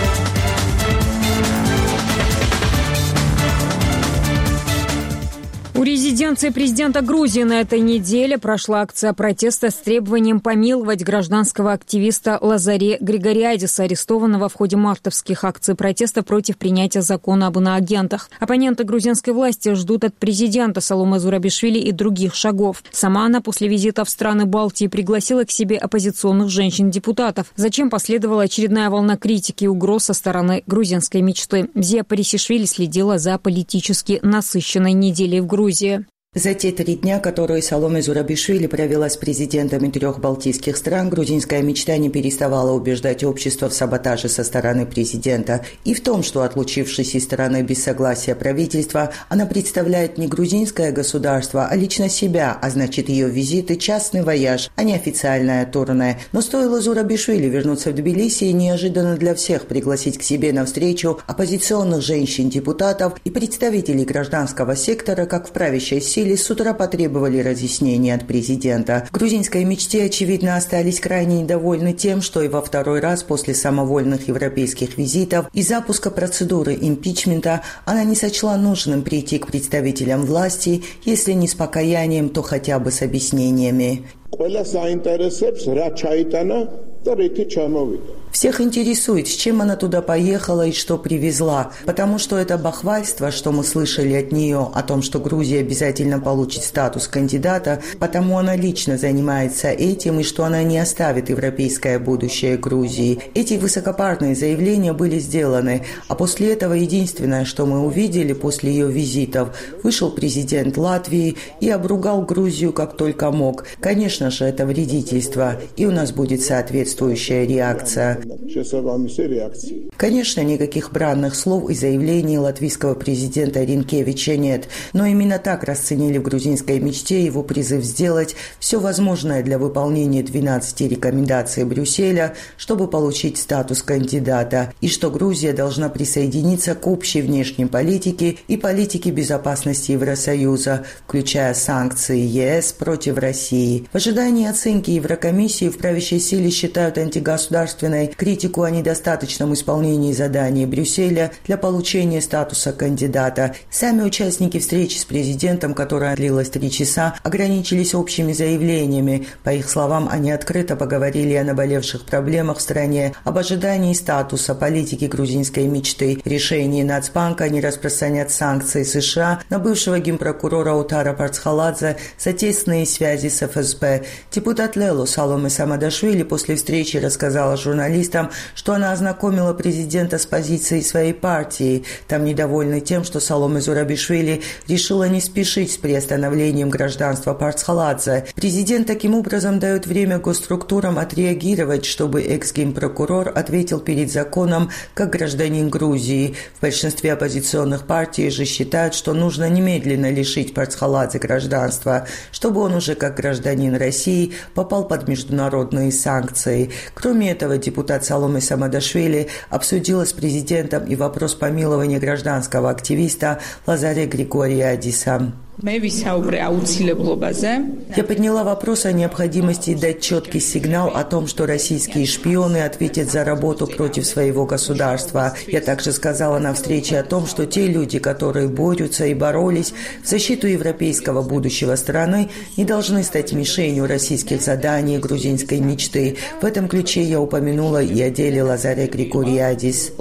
У резиденции президента Грузии на этой неделе прошла акция протеста с требованием помиловать гражданского активиста Лазаре Григориадиса, арестованного в ходе мартовских акций протеста против принятия закона об иноагентах. Оппоненты грузинской власти ждут от президента Саломе Зурабишвили и других шагов. Сама она после визита в страны Балтии пригласила к себе оппозиционных женщин-депутатов. Зачем последовала очередная волна критики и угроз со стороны грузинской мечты? Зия Парисишвили следила за политически насыщенной неделей в Грузии. За те 3 дня, которые Саломе Зурабишвили провела с президентами 3 балтийских стран, грузинская мечта не переставала убеждать общество в саботаже со стороны президента и в том, что, отлучившись из страны без согласия правительства, она представляет не грузинское государство, а лично себя, а значит ее визиты – частный вояж, а не официальное турне. Но стоило Зурабишвили вернуться в Тбилиси и неожиданно для всех пригласить к себе на встречу оппозиционных женщин-депутатов и представителей гражданского сектора, как в правящей силе, с утра потребовали разъяснений от президента. В грузинской мечте, очевидно, остались крайне недовольны тем, что и во 2-й раз после самовольных европейских визитов и запуска процедуры импичмента она не сочла нужным прийти к представителям власти, если не с покаянием, то хотя бы с объяснениями. Всех интересует, с чем она туда поехала и что привезла, потому что это бахвальство, что мы слышали от нее о том, что Грузия обязательно получит статус кандидата, потому она лично занимается этим и что она не оставит европейское будущее Грузии. Эти высокопарные заявления были сделаны, а после этого единственное, что мы увидели после ее визитов, вышел президент Латвии и обругал Грузию как только мог. Конечно же, это вредительство, и у нас будет соответствующая реакция. Конечно, никаких бранных слов и заявлений латвийского президента Ринкевича нет, но именно так расценили в грузинской мечте его призыв сделать все возможное для выполнения 12 рекомендаций Брюсселя, чтобы получить статус кандидата, и что Грузия должна присоединиться к общей внешней политике и политике безопасности Евросоюза, включая санкции ЕС против России. В ожидании оценки Еврокомиссии в правящей силе считают антигосударственной критику о недостаточном исполнении заданий Брюсселя для получения статуса кандидата. Сами участники встречи с президентом, которая длилась 3 часа, ограничились общими заявлениями. По их словам, они открыто поговорили о наболевших проблемах в стране, об ожидании статуса, политики грузинской мечты, решении Нацбанка не распространять санкции США на бывшего генпрокурора Утара Парцхаладзе за тесные связи с ФСБ. Депутат Лело Саломе Самадашвили после встречи рассказала журналистам, что она ознакомила президента с позицией своей партии. Там недовольны тем, что Саломе Зурабишвили решила не спешить с приостановлением гражданства Парцхаладзе. Президент таким образом дает время госструктурам отреагировать, чтобы экс-генпрокурор ответил перед законом как гражданин Грузии. В большинстве оппозиционных партий же считают, что нужно немедленно лишить Парцхаладзе гражданства, чтобы он уже как гражданин России попал под международные санкции. Кроме этого, депутат Саломе Самадашвили обсудила с президентом и вопрос помилования гражданского активиста Лазаре Григориадиса. Я подняла вопрос о необходимости дать четкий сигнал о том, что российские шпионы ответят за работу против своего государства. Я также сказала на встрече о том, что те люди, которые борются и боролись в защиту европейского будущего страны, не должны стать мишенью российских заданий грузинской мечты. В этом ключе я упомянула и о деле Лазаре Григориадис.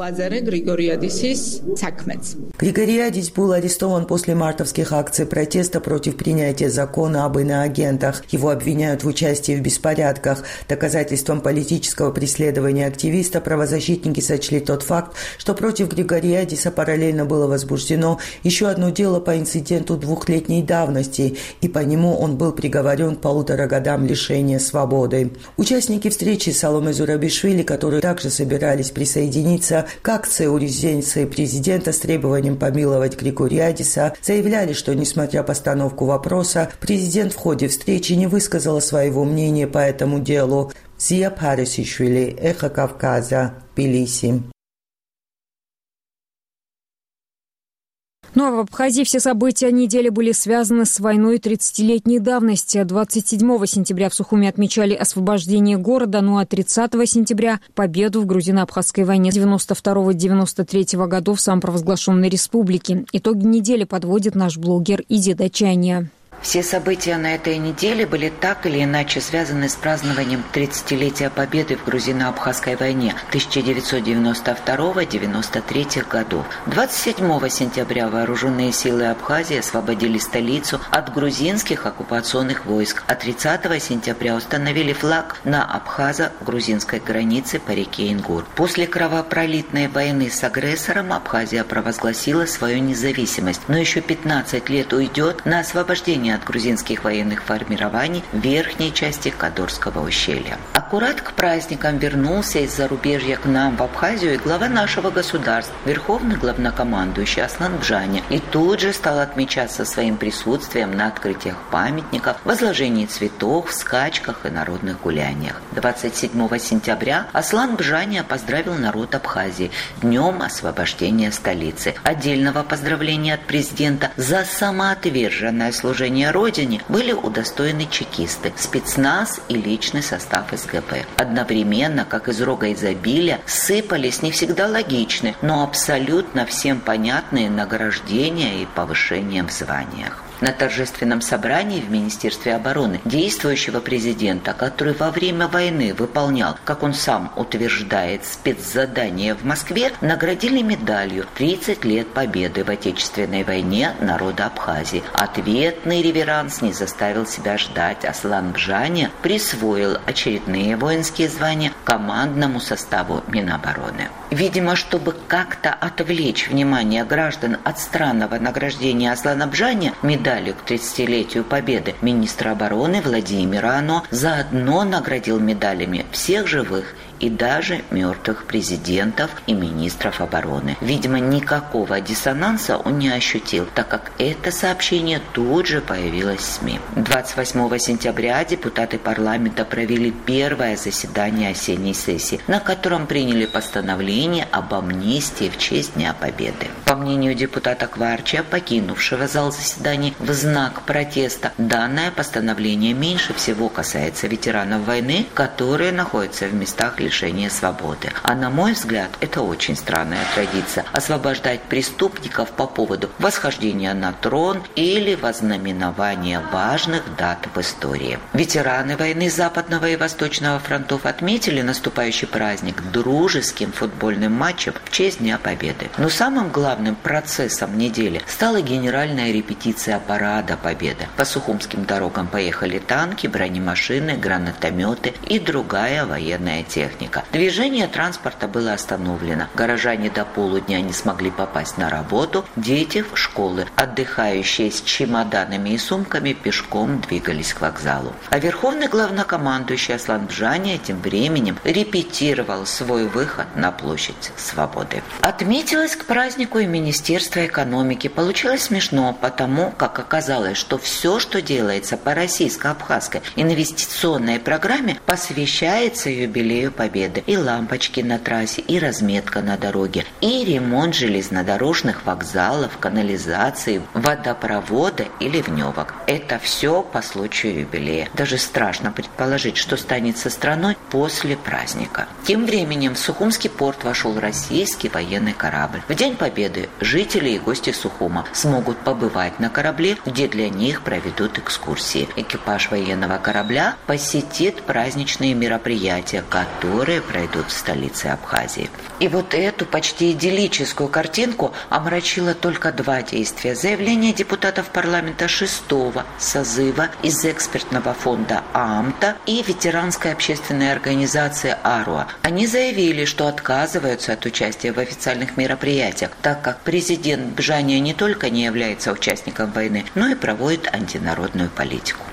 Григориадис был арестован после мартовских акций протеста против принятия закона об иноагентах. Его обвиняют в участии в беспорядках. Доказательством политического преследования активиста правозащитники сочли тот факт, что против Григориадиса параллельно было возбуждено еще одно дело по инциденту 2-летней давности, и по нему он был приговорен к 1,5 годам лишения свободы. Участники встречи Саломе Зурабишвили, которые также собирались присоединиться к акции у резиденции президента с требованием помиловать Григориадиса, заявляли, что, несмотря на постановку вопроса, президент в ходе встречи не высказала своего мнения по этому делу. Зия Парисишвили, Эхо Кавказа, Тбилиси. Ну а в Абхазии все события недели были связаны с войной 30-летней давности. 27 сентября в Сухуми отмечали освобождение города, ну а 30 сентября – победу в грузино-абхазской войне 92-93 годов в самопровозглашенной республике. Итоги недели подводит наш блогер Иди Дачания. Все события на этой неделе были так или иначе связаны с празднованием 30-летия победы в грузино-абхазской войне 1992-93 годов. 27 сентября вооруженные силы Абхазии освободили столицу от грузинских оккупационных войск, а 30 сентября установили флаг на абхазо-грузинской границе по реке Ингур. После кровопролитной войны с агрессором Абхазия провозгласила свою независимость, но еще 15 лет уйдет на освобождение от грузинских военных формирований в верхней части Кадорского ущелья. Аккурат к праздникам вернулся из зарубежья к нам в Абхазию и глава нашего государства, верховный главнокомандующий Аслан Бжаня, и тут же стал отмечаться своим присутствием на открытиях памятников, возложении цветов, скачках и народных гуляниях. 27 сентября Аслан Бжаня поздравил народ Абхазии днем освобождения столицы. Отдельного поздравления от президента за самоотверженное служение Родине были удостоены чекисты, спецназ и личный состав СГБ. Одновременно, как из рога изобилия, сыпались не всегда логичные, но абсолютно всем понятные награждения и повышения в званиях. На торжественном собрании в Министерстве обороны действующего президента, который во время войны выполнял, как он сам утверждает, спецзадание в Москве, наградили медалью «30 лет победы в Отечественной войне народа Абхазии». Ответный реверанс не заставил себя ждать. Аслан Бжаня присвоил очередные воинские звания командному составу Минобороны. Видимо, чтобы как-то отвлечь внимание граждан от странного награждения Аслана Бжаня медалью к 30-летию Победы, министр обороны Владимир Ано заодно наградил медалями всех живых и даже мертвых президентов и министров обороны. Видимо, никакого диссонанса он не ощутил, так как это сообщение тут же появилось в СМИ. 28 сентября депутаты парламента провели первое заседание осенней сессии, на котором приняли постановление об амнистии в честь Дня Победы. По мнению депутата Кварча, покинувшего зал заседаний в знак протеста, данное постановление меньше всего касается ветеранов войны, которые находятся в местах лишения свободы. А на мой взгляд, это очень странная традиция – освобождать преступников по поводу восхождения на трон или вознаменования важных дат в истории. Ветераны войны Западного и Восточного фронтов отметили наступающий праздник дружеским футбольным матчем в честь Дня Победы. Но самым главным процессом недели стала генеральная репетиция парада Победы. По сухумским дорогам поехали танки, бронемашины, гранатометы и другая военная техника. Движение транспорта было остановлено. Горожане до полудня не смогли попасть на работу, дети в школы. Отдыхающие с чемоданами и сумками пешком двигались к вокзалу. А верховный главнокомандующий Аслан Бжаня тем временем репетировал свой выход на площадь Свободы. Отметилось к празднику и Министерство экономики. Получилось смешно, потому как оказалось, что все, что делается по российско-абхазской инвестиционной программе, посвящается юбилею Победы. И лампочки на трассе, и разметка на дороге, и ремонт железнодорожных вокзалов, канализации, водопровода и ливневок. Это все по случаю юбилея. Даже страшно предположить, что станет со страной после праздника. Тем временем в Сухумский порт вошел российский военный корабль. В День Победы жители и гости Сухума смогут побывать на корабле, где для них проведут экскурсии. Экипаж военного корабля посетит праздничные мероприятия, которые пройдут в столице Абхазии. И вот эту почти идиллическую картинку омрачило только два действия. Заявление депутатов парламента 6-го созыва из экспертного фонда ААМТа и ветеранской общественной организации АРУА. Они заявили, что отказываются от участия в официальных мероприятиях, так как президент Бжаня не только не является участником войны, но и проводит антинародную политику.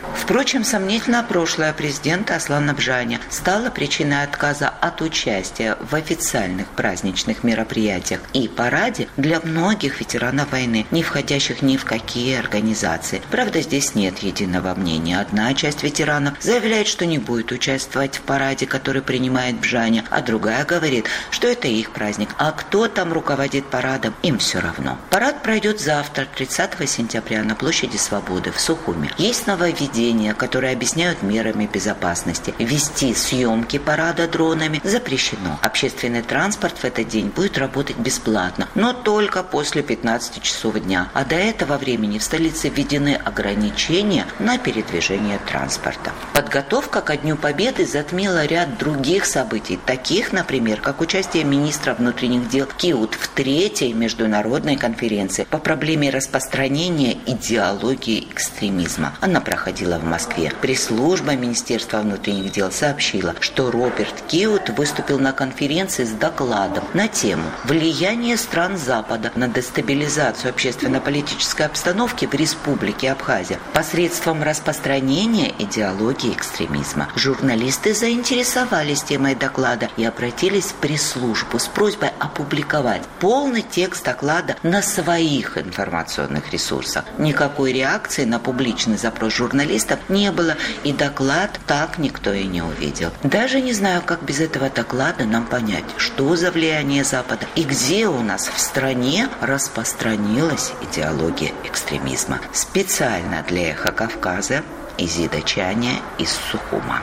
Впрочем, сомнительное прошлое президента Аслана Бжаня стало причиной отказа от участия в официальных праздничных мероприятиях и параде для многих ветеранов войны, не входящих ни в какие организации. Правда, здесь нет единого мнения. Одна часть ветеранов заявляет, что не будет участвовать в параде, который принимает Бжаня, а другая говорит, что это их праздник. А кто там руководит парадом, им все равно. Парад пройдет завтра, 30 сентября, на площади Свободы в Сухуме. Есть нововведения, которые объясняют мерами безопасности. Вести съемки парада дронами запрещено. Общественный транспорт в этот день будет работать бесплатно, но только после 15 часов дня. А до этого времени в столице введены ограничения на передвижение транспорта. Подготовка ко Дню Победы затмила ряд других событий, таких, например, как участие министра внутренних дел Киут в 3-й международной конференции по проблеме распространения идеологии экстремизма. Она проходила в Москве. Пресс-служба Министерства внутренних дел сообщила, что Роберт Киут выступил на конференции с докладом на тему «Влияние стран Запада на дестабилизацию общественно-политической обстановки в Республике Абхазия посредством распространения идеологии экстремизма». Журналисты заинтересовались темой доклада и обратились в пресс-службу с просьбой опубликовать полный текст доклада на своих информационных ресурсах. Никакой реакции на публичный запрос журналистов не было, и доклад так никто и не увидел. Даже не знаю, как без этого доклада нам понять, что за влияние Запада и где у нас в стране распространилась идеология экстремизма. Специально для «Эхо Кавказа» Изида Чаня из Сухума.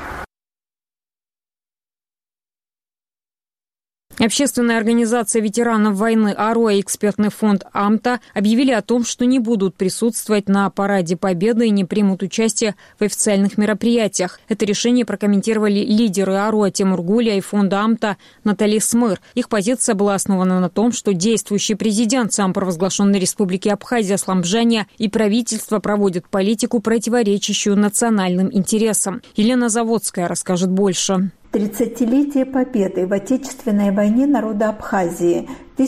Общественная организация ветеранов войны АРО и экспертный фонд АМТА объявили о том, что не будут присутствовать на Параде Победы и не примут участие в официальных мероприятиях. Это решение прокомментировали лидеры АРО Тимур Гулия и фонда АМТА Натали Смыр. Их позиция была основана на том, что действующий президент самопровозглашенной Республики Абхазия Аслан Бжаня и правительство проводят политику, противоречащую национальным интересам. Елена Заводская расскажет больше. 30-летие победы в Отечественной войне народа Абхазии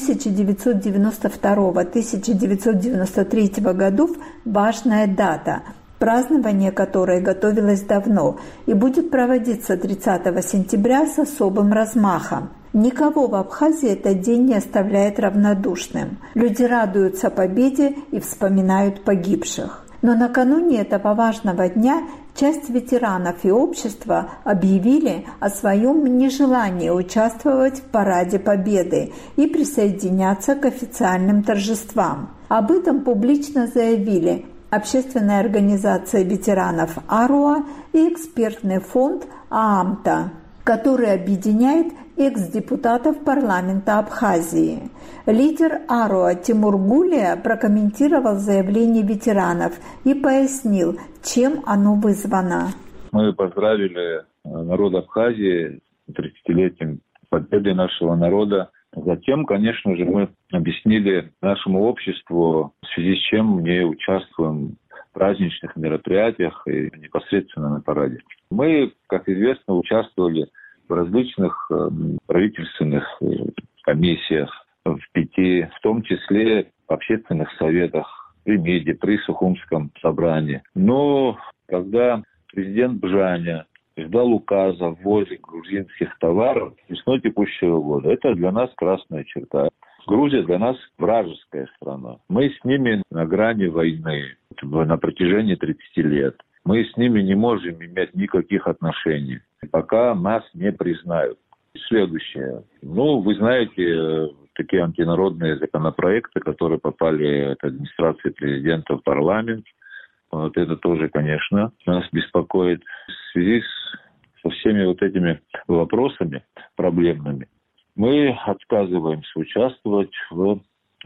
1992-1993 годов – важная дата, празднование которой готовилось давно и будет проводиться 30 сентября с особым размахом. Никого в Абхазии этот день не оставляет равнодушным. Люди радуются победе и вспоминают погибших. Но накануне этого важного дня часть ветеранов и общества объявили о своем нежелании участвовать в Параде Победы и присоединяться к официальным торжествам. Об этом публично заявили Общественная организация ветеранов АРОА и экспертный фонд ААМТА, который объединяет экс-депутатов парламента Абхазии. Лидер АРОА Тимур Гулия прокомментировал заявление ветеранов и пояснил, чем оно вызвано. Мы поздравили народ Абхазии с 30-летием победы нашего народа. Затем, конечно же, мы объяснили нашему обществу, в связи с чем мы не участвуем в праздничных мероприятиях и непосредственно на параде. Мы, как известно, участвовали в различных правительственных комиссиях, в 5, в том числе в общественных советах, при МИДе, при Сухумском собрании. Но когда президент Бжаня ждал указа в ввозе грузинских товаров весной текущего года, это для нас красная черта. Грузия для нас вражеская страна. Мы с ними на грани войны на протяжении 30 лет. Мы с ними не можем иметь никаких отношений, пока нас не признают. Следующее. Вы знаете, такие антинародные законопроекты, которые попали от администрации президента в парламент. Вот это тоже, конечно, нас беспокоит. В связи со всеми вот этими вопросами проблемными мы отказываемся участвовать в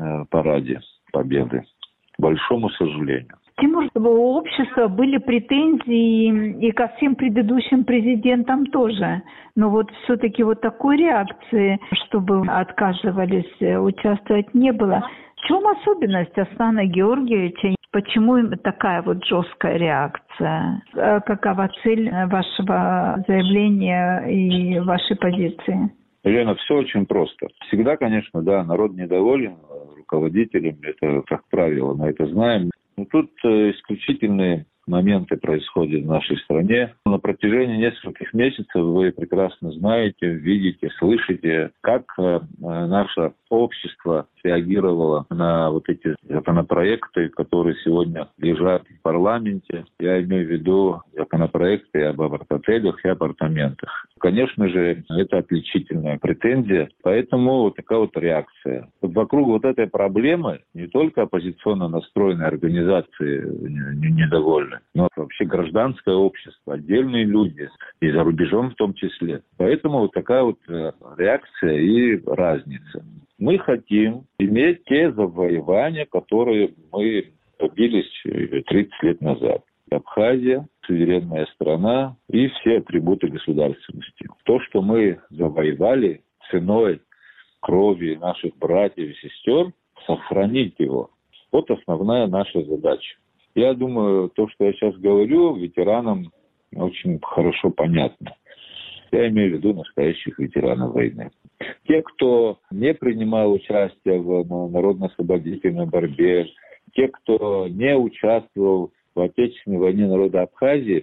Параде Победы, к большому сожалению. Тимур, у общества были претензии и ко всем предыдущим президентам тоже. Но вот все-таки вот такой реакции, чтобы отказывались участвовать, не было. В чем особенность Аслана Георгиевича? Почему такая вот жесткая реакция? Какова цель вашего заявления и вашей позиции? Елена, все очень просто. Всегда, конечно, да, народ недоволен руководителем, это как правило, мы это знаем. Но тут исключительные моменты происходят в нашей стране. На протяжении нескольких месяцев вы прекрасно знаете, видите, слышите, как наше общество реагировало на вот эти законопроекты, которые сегодня лежат в парламенте. Я имею в виду законопроекты об апарт-отелях и апартаментах. Конечно же, это отличительная претензия, поэтому вот такая вот реакция. Вокруг вот этой проблемы не только оппозиционно настроенные организации недовольны, но вообще гражданское общество, отдельные люди, и за рубежом в том числе. Поэтому вот такая вот реакция и разница. Мы хотим иметь те завоевания, которые мы добились 30 лет назад. Абхазия, суверенная страна и все атрибуты государственности. То, что мы завоевали ценой крови наших братьев и сестер, сохранить его. Вот основная наша задача. Я думаю, то, что я сейчас говорю, ветеранам очень хорошо понятно. Я имею в виду настоящих ветеранов войны. Те, кто не принимал участие в народно-освободительной борьбе, те, кто не участвовал в Отечественной войне народа Абхазии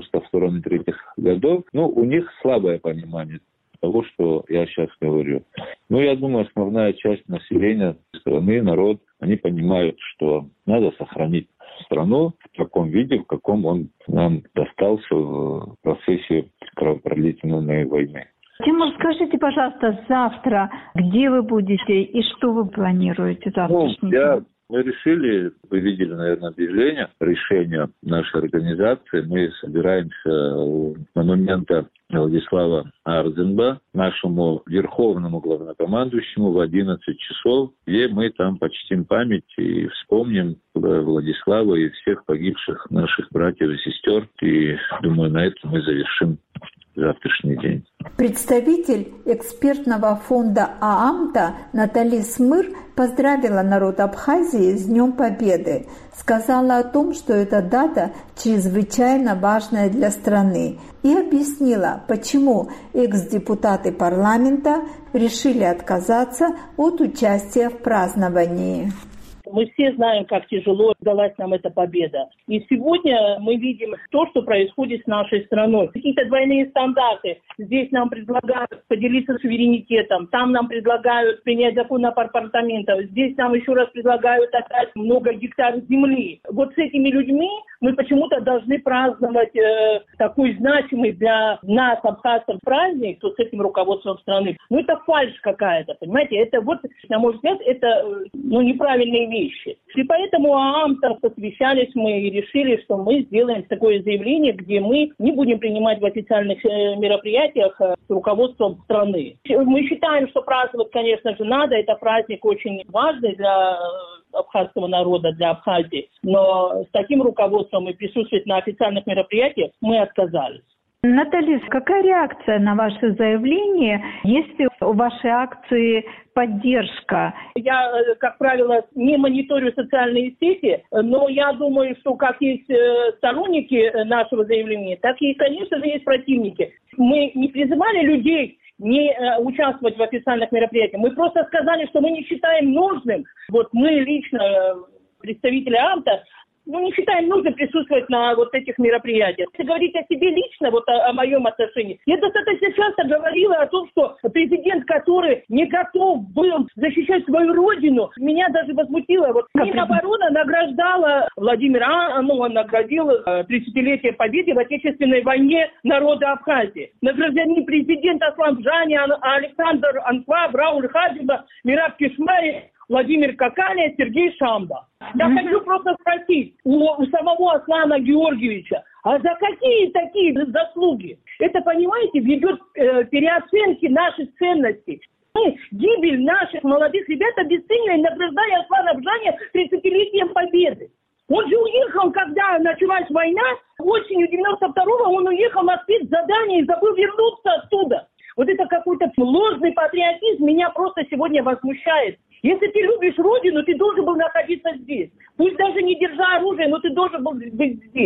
92-93 годов, у них слабое понимание того, что я сейчас говорю. Я думаю, основная часть населения страны, народ, они понимают, что надо сохранить страну в таком виде, в каком он нам достался в процессе кровопролитной войны. Тимур, скажите, пожалуйста, завтра где вы будете и что вы планируете завтрашний день? Мы решили, вы видели, наверное, объявление, решение нашей организации. Мы собираемся у монумента Владислава Арзенба, нашему верховному главнокомандующему, в 11 часов, где мы там почтим память и вспомним Владислава и всех погибших наших братьев и сестер. И, думаю, на этом мы завершим завтрашний день. Представитель экспертного фонда ААМТа Натали Смыр поздравила народ Абхазии с Днем Победы. Сказала о том, что эта дата чрезвычайно важная для страны. И объяснила, почему экс-депутаты парламента решили отказаться от участия в праздновании. Мы все знаем, как тяжело далась нам эта победа. И сегодня мы видим то, что происходит с нашей страной. Какие-то двойные стандарты. Здесь нам предлагают поделиться суверенитетом, там нам предлагают принять закон об апартаментах, здесь нам еще раз предлагают отдать много гектаров земли. Вот с этими людьми мы почему-то должны праздновать такой значимый для нас, абхазцев, праздник, вот с этим руководством страны. Это фальшь какая-то, понимаете? Это вот, на мой взгляд, это неправильные вещи. И поэтому ААМТом посвящались мы и решили, что мы сделаем такое заявление, где мы не будем принимать в официальных мероприятиях с руководством страны. Мы считаем, что праздновать, конечно же, надо. Это праздник очень важный для абхазского народа, для Абхазии. Но с таким руководством и присутствовать на официальных мероприятиях мы отказались. Наталья, какая реакция на ваше заявление? Есть ли у вашей акции поддержка? Я, как правило, не мониторю социальные сети, но я думаю, что как есть сторонники нашего заявления, так и, конечно же, есть противники. Мы не призывали людей не участвовать в официальных мероприятиях. Мы просто сказали, что мы не считаем нужным, вот мы лично, представители ААМТа, не считаем нужным присутствовать на вот этих мероприятиях. Если говорить о себе лично, вот о моем отношении, я достаточно часто говорила о том, что президент, который не готов был защищать свою родину, меня даже возмутило. Вот Минобороны награждала Владимира, он наградил 30-летие победы в Отечественной войне народа Абхазии. Награждены президент Аслан Бжани, Александр Анква, Рауль Хаджиба, Мираб Кишмари, Владимир Каканя, Сергей Шамба. Я хочу просто спросить у самого Аслана Георгиевича, а за какие такие заслуги? Это, понимаете, ведет переоценки наших ценностей. Гибель наших молодых ребят обесценивая, награждая Аслана Бжани 30-летием победы. Он же уехал, когда началась война, осенью 92-го он уехал на спецзадание и забыл вернуться оттуда. Вот это какой-то ложный патриотизм меня просто сегодня возмущает. Если ты любишь родину, ты должен был находиться здесь. Пусть даже не держа оружие, но ты должен был быть здесь.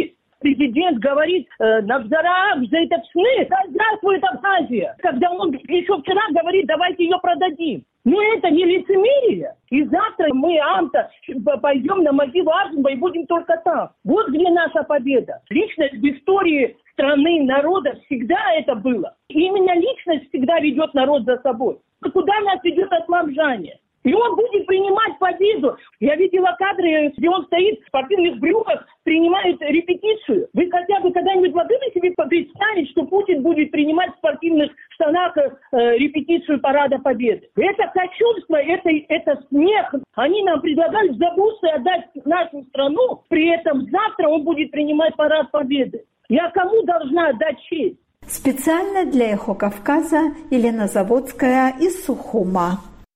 президент говорит «Навзара, Бзейтапсны», здравствует Абхазия, когда он еще вчера говорит «давайте ее продадим». Но это не лицемерие. И завтра мы, Амта, пойдем на могилу Арзумба и будем только там. Вот где наша победа. Личность в истории страны, народа всегда это было. И именно личность всегда ведет народ за собой. Куда нас ведет Асламжане? И он будет принимать победу. Я видела кадры, где он стоит в спортивных брюках, принимает репетицию. Вы хотя бы когда-нибудь могли себе представить, что Путин будет принимать в спортивных штанах репетицию Парада Победы? Это кощунство, это смех. Они нам предлагают за бусы отдать нашу страну, при этом завтра он будет принимать Парад Победы. Я кому должна отдать честь? Специально для «Эхо Кавказа» Елена Заводская из Сухума.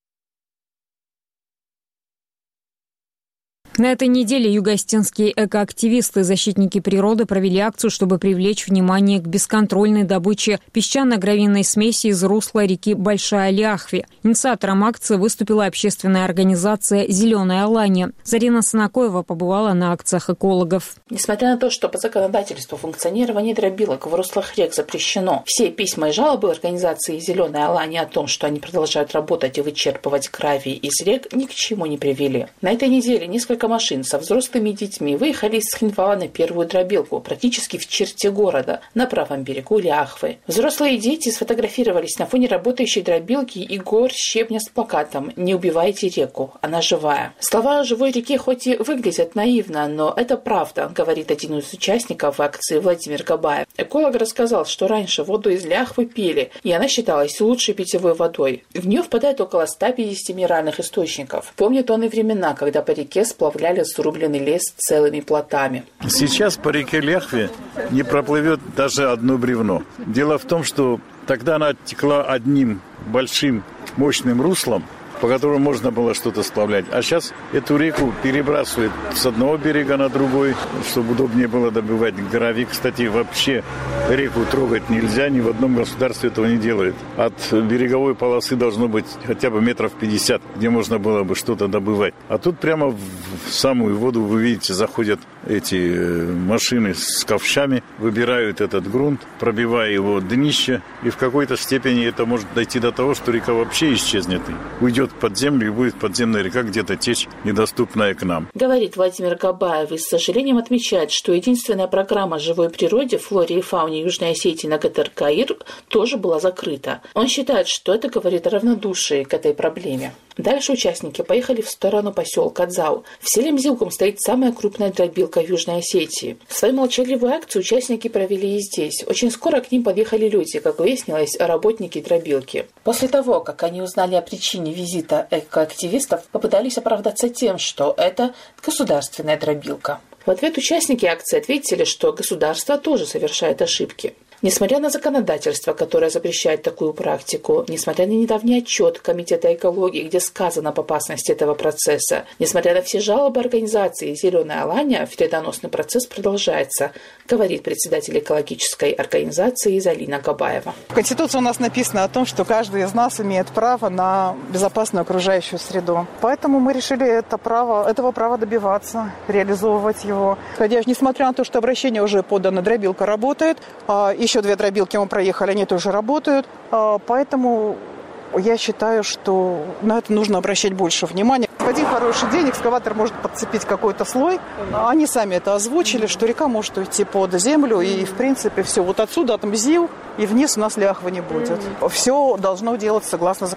На этой неделе юго-осетинские экоактивисты и защитники природы провели акцию, чтобы привлечь внимание к бесконтрольной добыче песчано-гравийной смеси из русла реки Большая Ляхви. Инициатором акции выступила общественная организация «Зеленая Алания». Зарина Санакоева побывала на акциях экологов. Несмотря на то, что по законодательству функционирование дробилок в руслах рек запрещено, все письма и жалобы организации «Зеленая Алания» о том, что они продолжают работать и вычерпывать гравий из рек, ни к чему не привели. На этой неделе несколько машин со взрослыми детьми выехали из Схинвала на первую дробилку, практически в черте города, на правом берегу Ляхвы. Взрослые дети сфотографировались на фоне работающей дробилки и гор щебня с плакатом «Не убивайте реку, она живая». Слова о живой реке хоть и выглядят наивно, но это правда, говорит один из участников акции Владимир Габаев. Эколог рассказал, что раньше воду из Ляхвы пили, и она считалась лучшей питьевой водой. В нее впадает около 150 минеральных источников. Помнит он и времена, когда по реке сплавляли срубленный лес целыми плотами. Сейчас по реке Ляхве не проплывет даже одно бревно. Дело в том, что тогда она текла одним большим мощным руслом, по которому можно было что-то сплавлять. А сейчас эту реку перебрасывают с одного берега на другой, чтобы удобнее было добывать гравий. Кстати, вообще реку трогать нельзя, ни в одном государстве этого не делают. От береговой полосы должно быть хотя бы метров 50, где можно было бы что-то добывать. А тут прямо в самую воду, вы видите, заходят эти машины с ковшами, выбирают этот грунт, пробивая его днище, и в какой-то степени это может дойти до того, что река вообще исчезнет, уйдет под землю и будет подземная река где-то течь, недоступная к нам. Говорит Владимир Габаев и с сожалением отмечает, что единственная программа живой природе, флоре и фауне Южной Осетии на ГТРК-ИР тоже была закрыта. Он считает, что это говорит о равнодушии к этой проблеме. Дальше участники поехали в сторону поселка Дзау. В селе Мзилкум стоит самая крупная дробилка в Южной Осетии. Свою молчаливую акцию участники провели и здесь. Очень скоро к ним подъехали люди, как выяснилось, работники дробилки. После того, как они узнали о причине визита экоактивистов, попытались оправдаться тем, что это государственная дробилка. В ответ участники акции ответили, что государство тоже совершает ошибки. Несмотря на законодательство, которое запрещает такую практику, несмотря на недавний отчет Комитета экологии, где сказано об опасности этого процесса, несмотря на все жалобы организации «Зеленая Алания», вредоносный процесс продолжается, говорит председатель экологической организации Залина Габаева. В Конституции у нас написано о том, что каждый из нас имеет право на безопасную окружающую среду. Поэтому мы решили этого права добиваться, реализовывать его. Несмотря на то, что обращение уже подано, дробилка работает, еще 2 дробилки мы проехали, они тоже работают. Поэтому я считаю, что на это нужно обращать больше внимания. В один хороший день экскаватор может подцепить какой-то слой. Они сами это озвучили, что река может уйти под землю. И, в принципе, все. Вот отсюда, от Мзил, и вниз у нас Ляхвы не будет. Все должно делаться согласно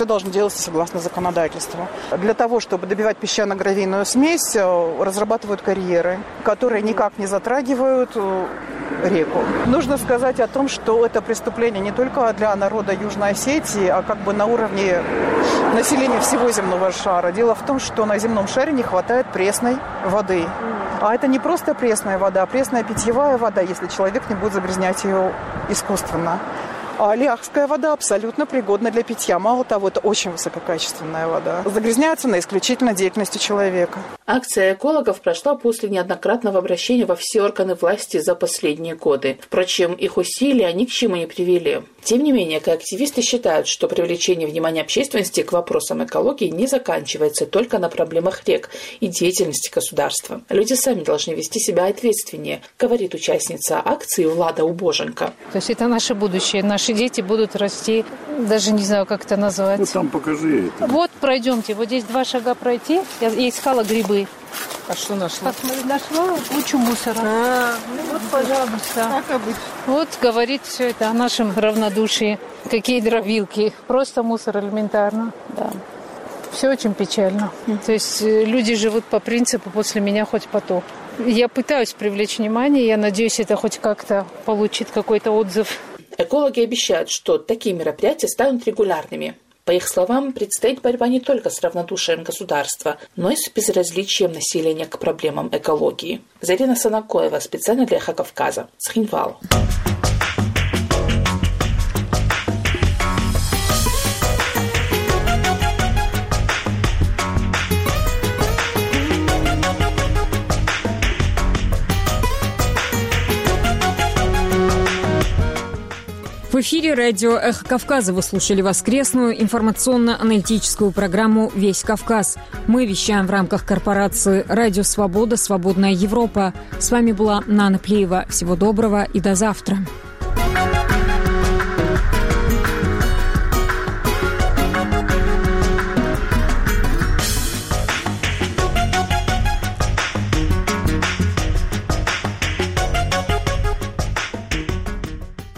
законодательству. Для того, чтобы добивать песчано-гравийную смесь, разрабатывают карьеры, которые никак не затрагивают реку. Нужно сказать о том, что это преступление не только для народа Южной Осетии, а как бы на уровне населения всего земного шара. Дело в том, что на земном шаре не хватает пресной воды. А это не просто пресная вода, а пресная питьевая вода, если человек не будет загрязнять ее искусственно. А ляхская вода абсолютно пригодна для питья. Мало того, это очень высококачественная вода. Загрязняется на исключительно деятельностью человека. Акция экологов прошла после неоднократного обращения во все органы власти за последние годы. Впрочем, их усилия ни к чему не привели. Тем не менее, активисты считают, что привлечение внимания общественности к вопросам экологии не заканчивается только на проблемах рек и деятельности государства. Люди сами должны вести себя ответственнее, говорит участница акции Влада Убоженко. То есть это наше будущее. Наши дети будут расти, даже не знаю, как это назвать. Вот там покажи это. Вот пройдемте, вот здесь 2 шага пройти. Я искала грибы. А что нашла? Нашла кучу мусора. Вот, пожалуйста. Как обычно. Вот говорит все это о нашем равнодушии. Какие дровилки. Просто мусор элементарно. Да. Все очень печально. То есть люди живут по принципу «после меня хоть потоп». Я пытаюсь привлечь внимание. Я надеюсь, это хоть как-то получит какой-то отзыв. Экологи обещают, что такие мероприятия станут регулярными. По их словам, предстоит борьба не только с равнодушием государства, но и с безразличием населения к проблемам экологии. Зарина Санакоева, специально для «Эхо Кавказа», Цхинвал. В эфире радио «Эхо Кавказа» вы слушали воскресную информационно-аналитическую программу «Весь Кавказ». Мы вещаем в рамках корпорации «Радио Свобода. Свободная Европа». С вами была Нана Плеева. Всего доброго и до завтра.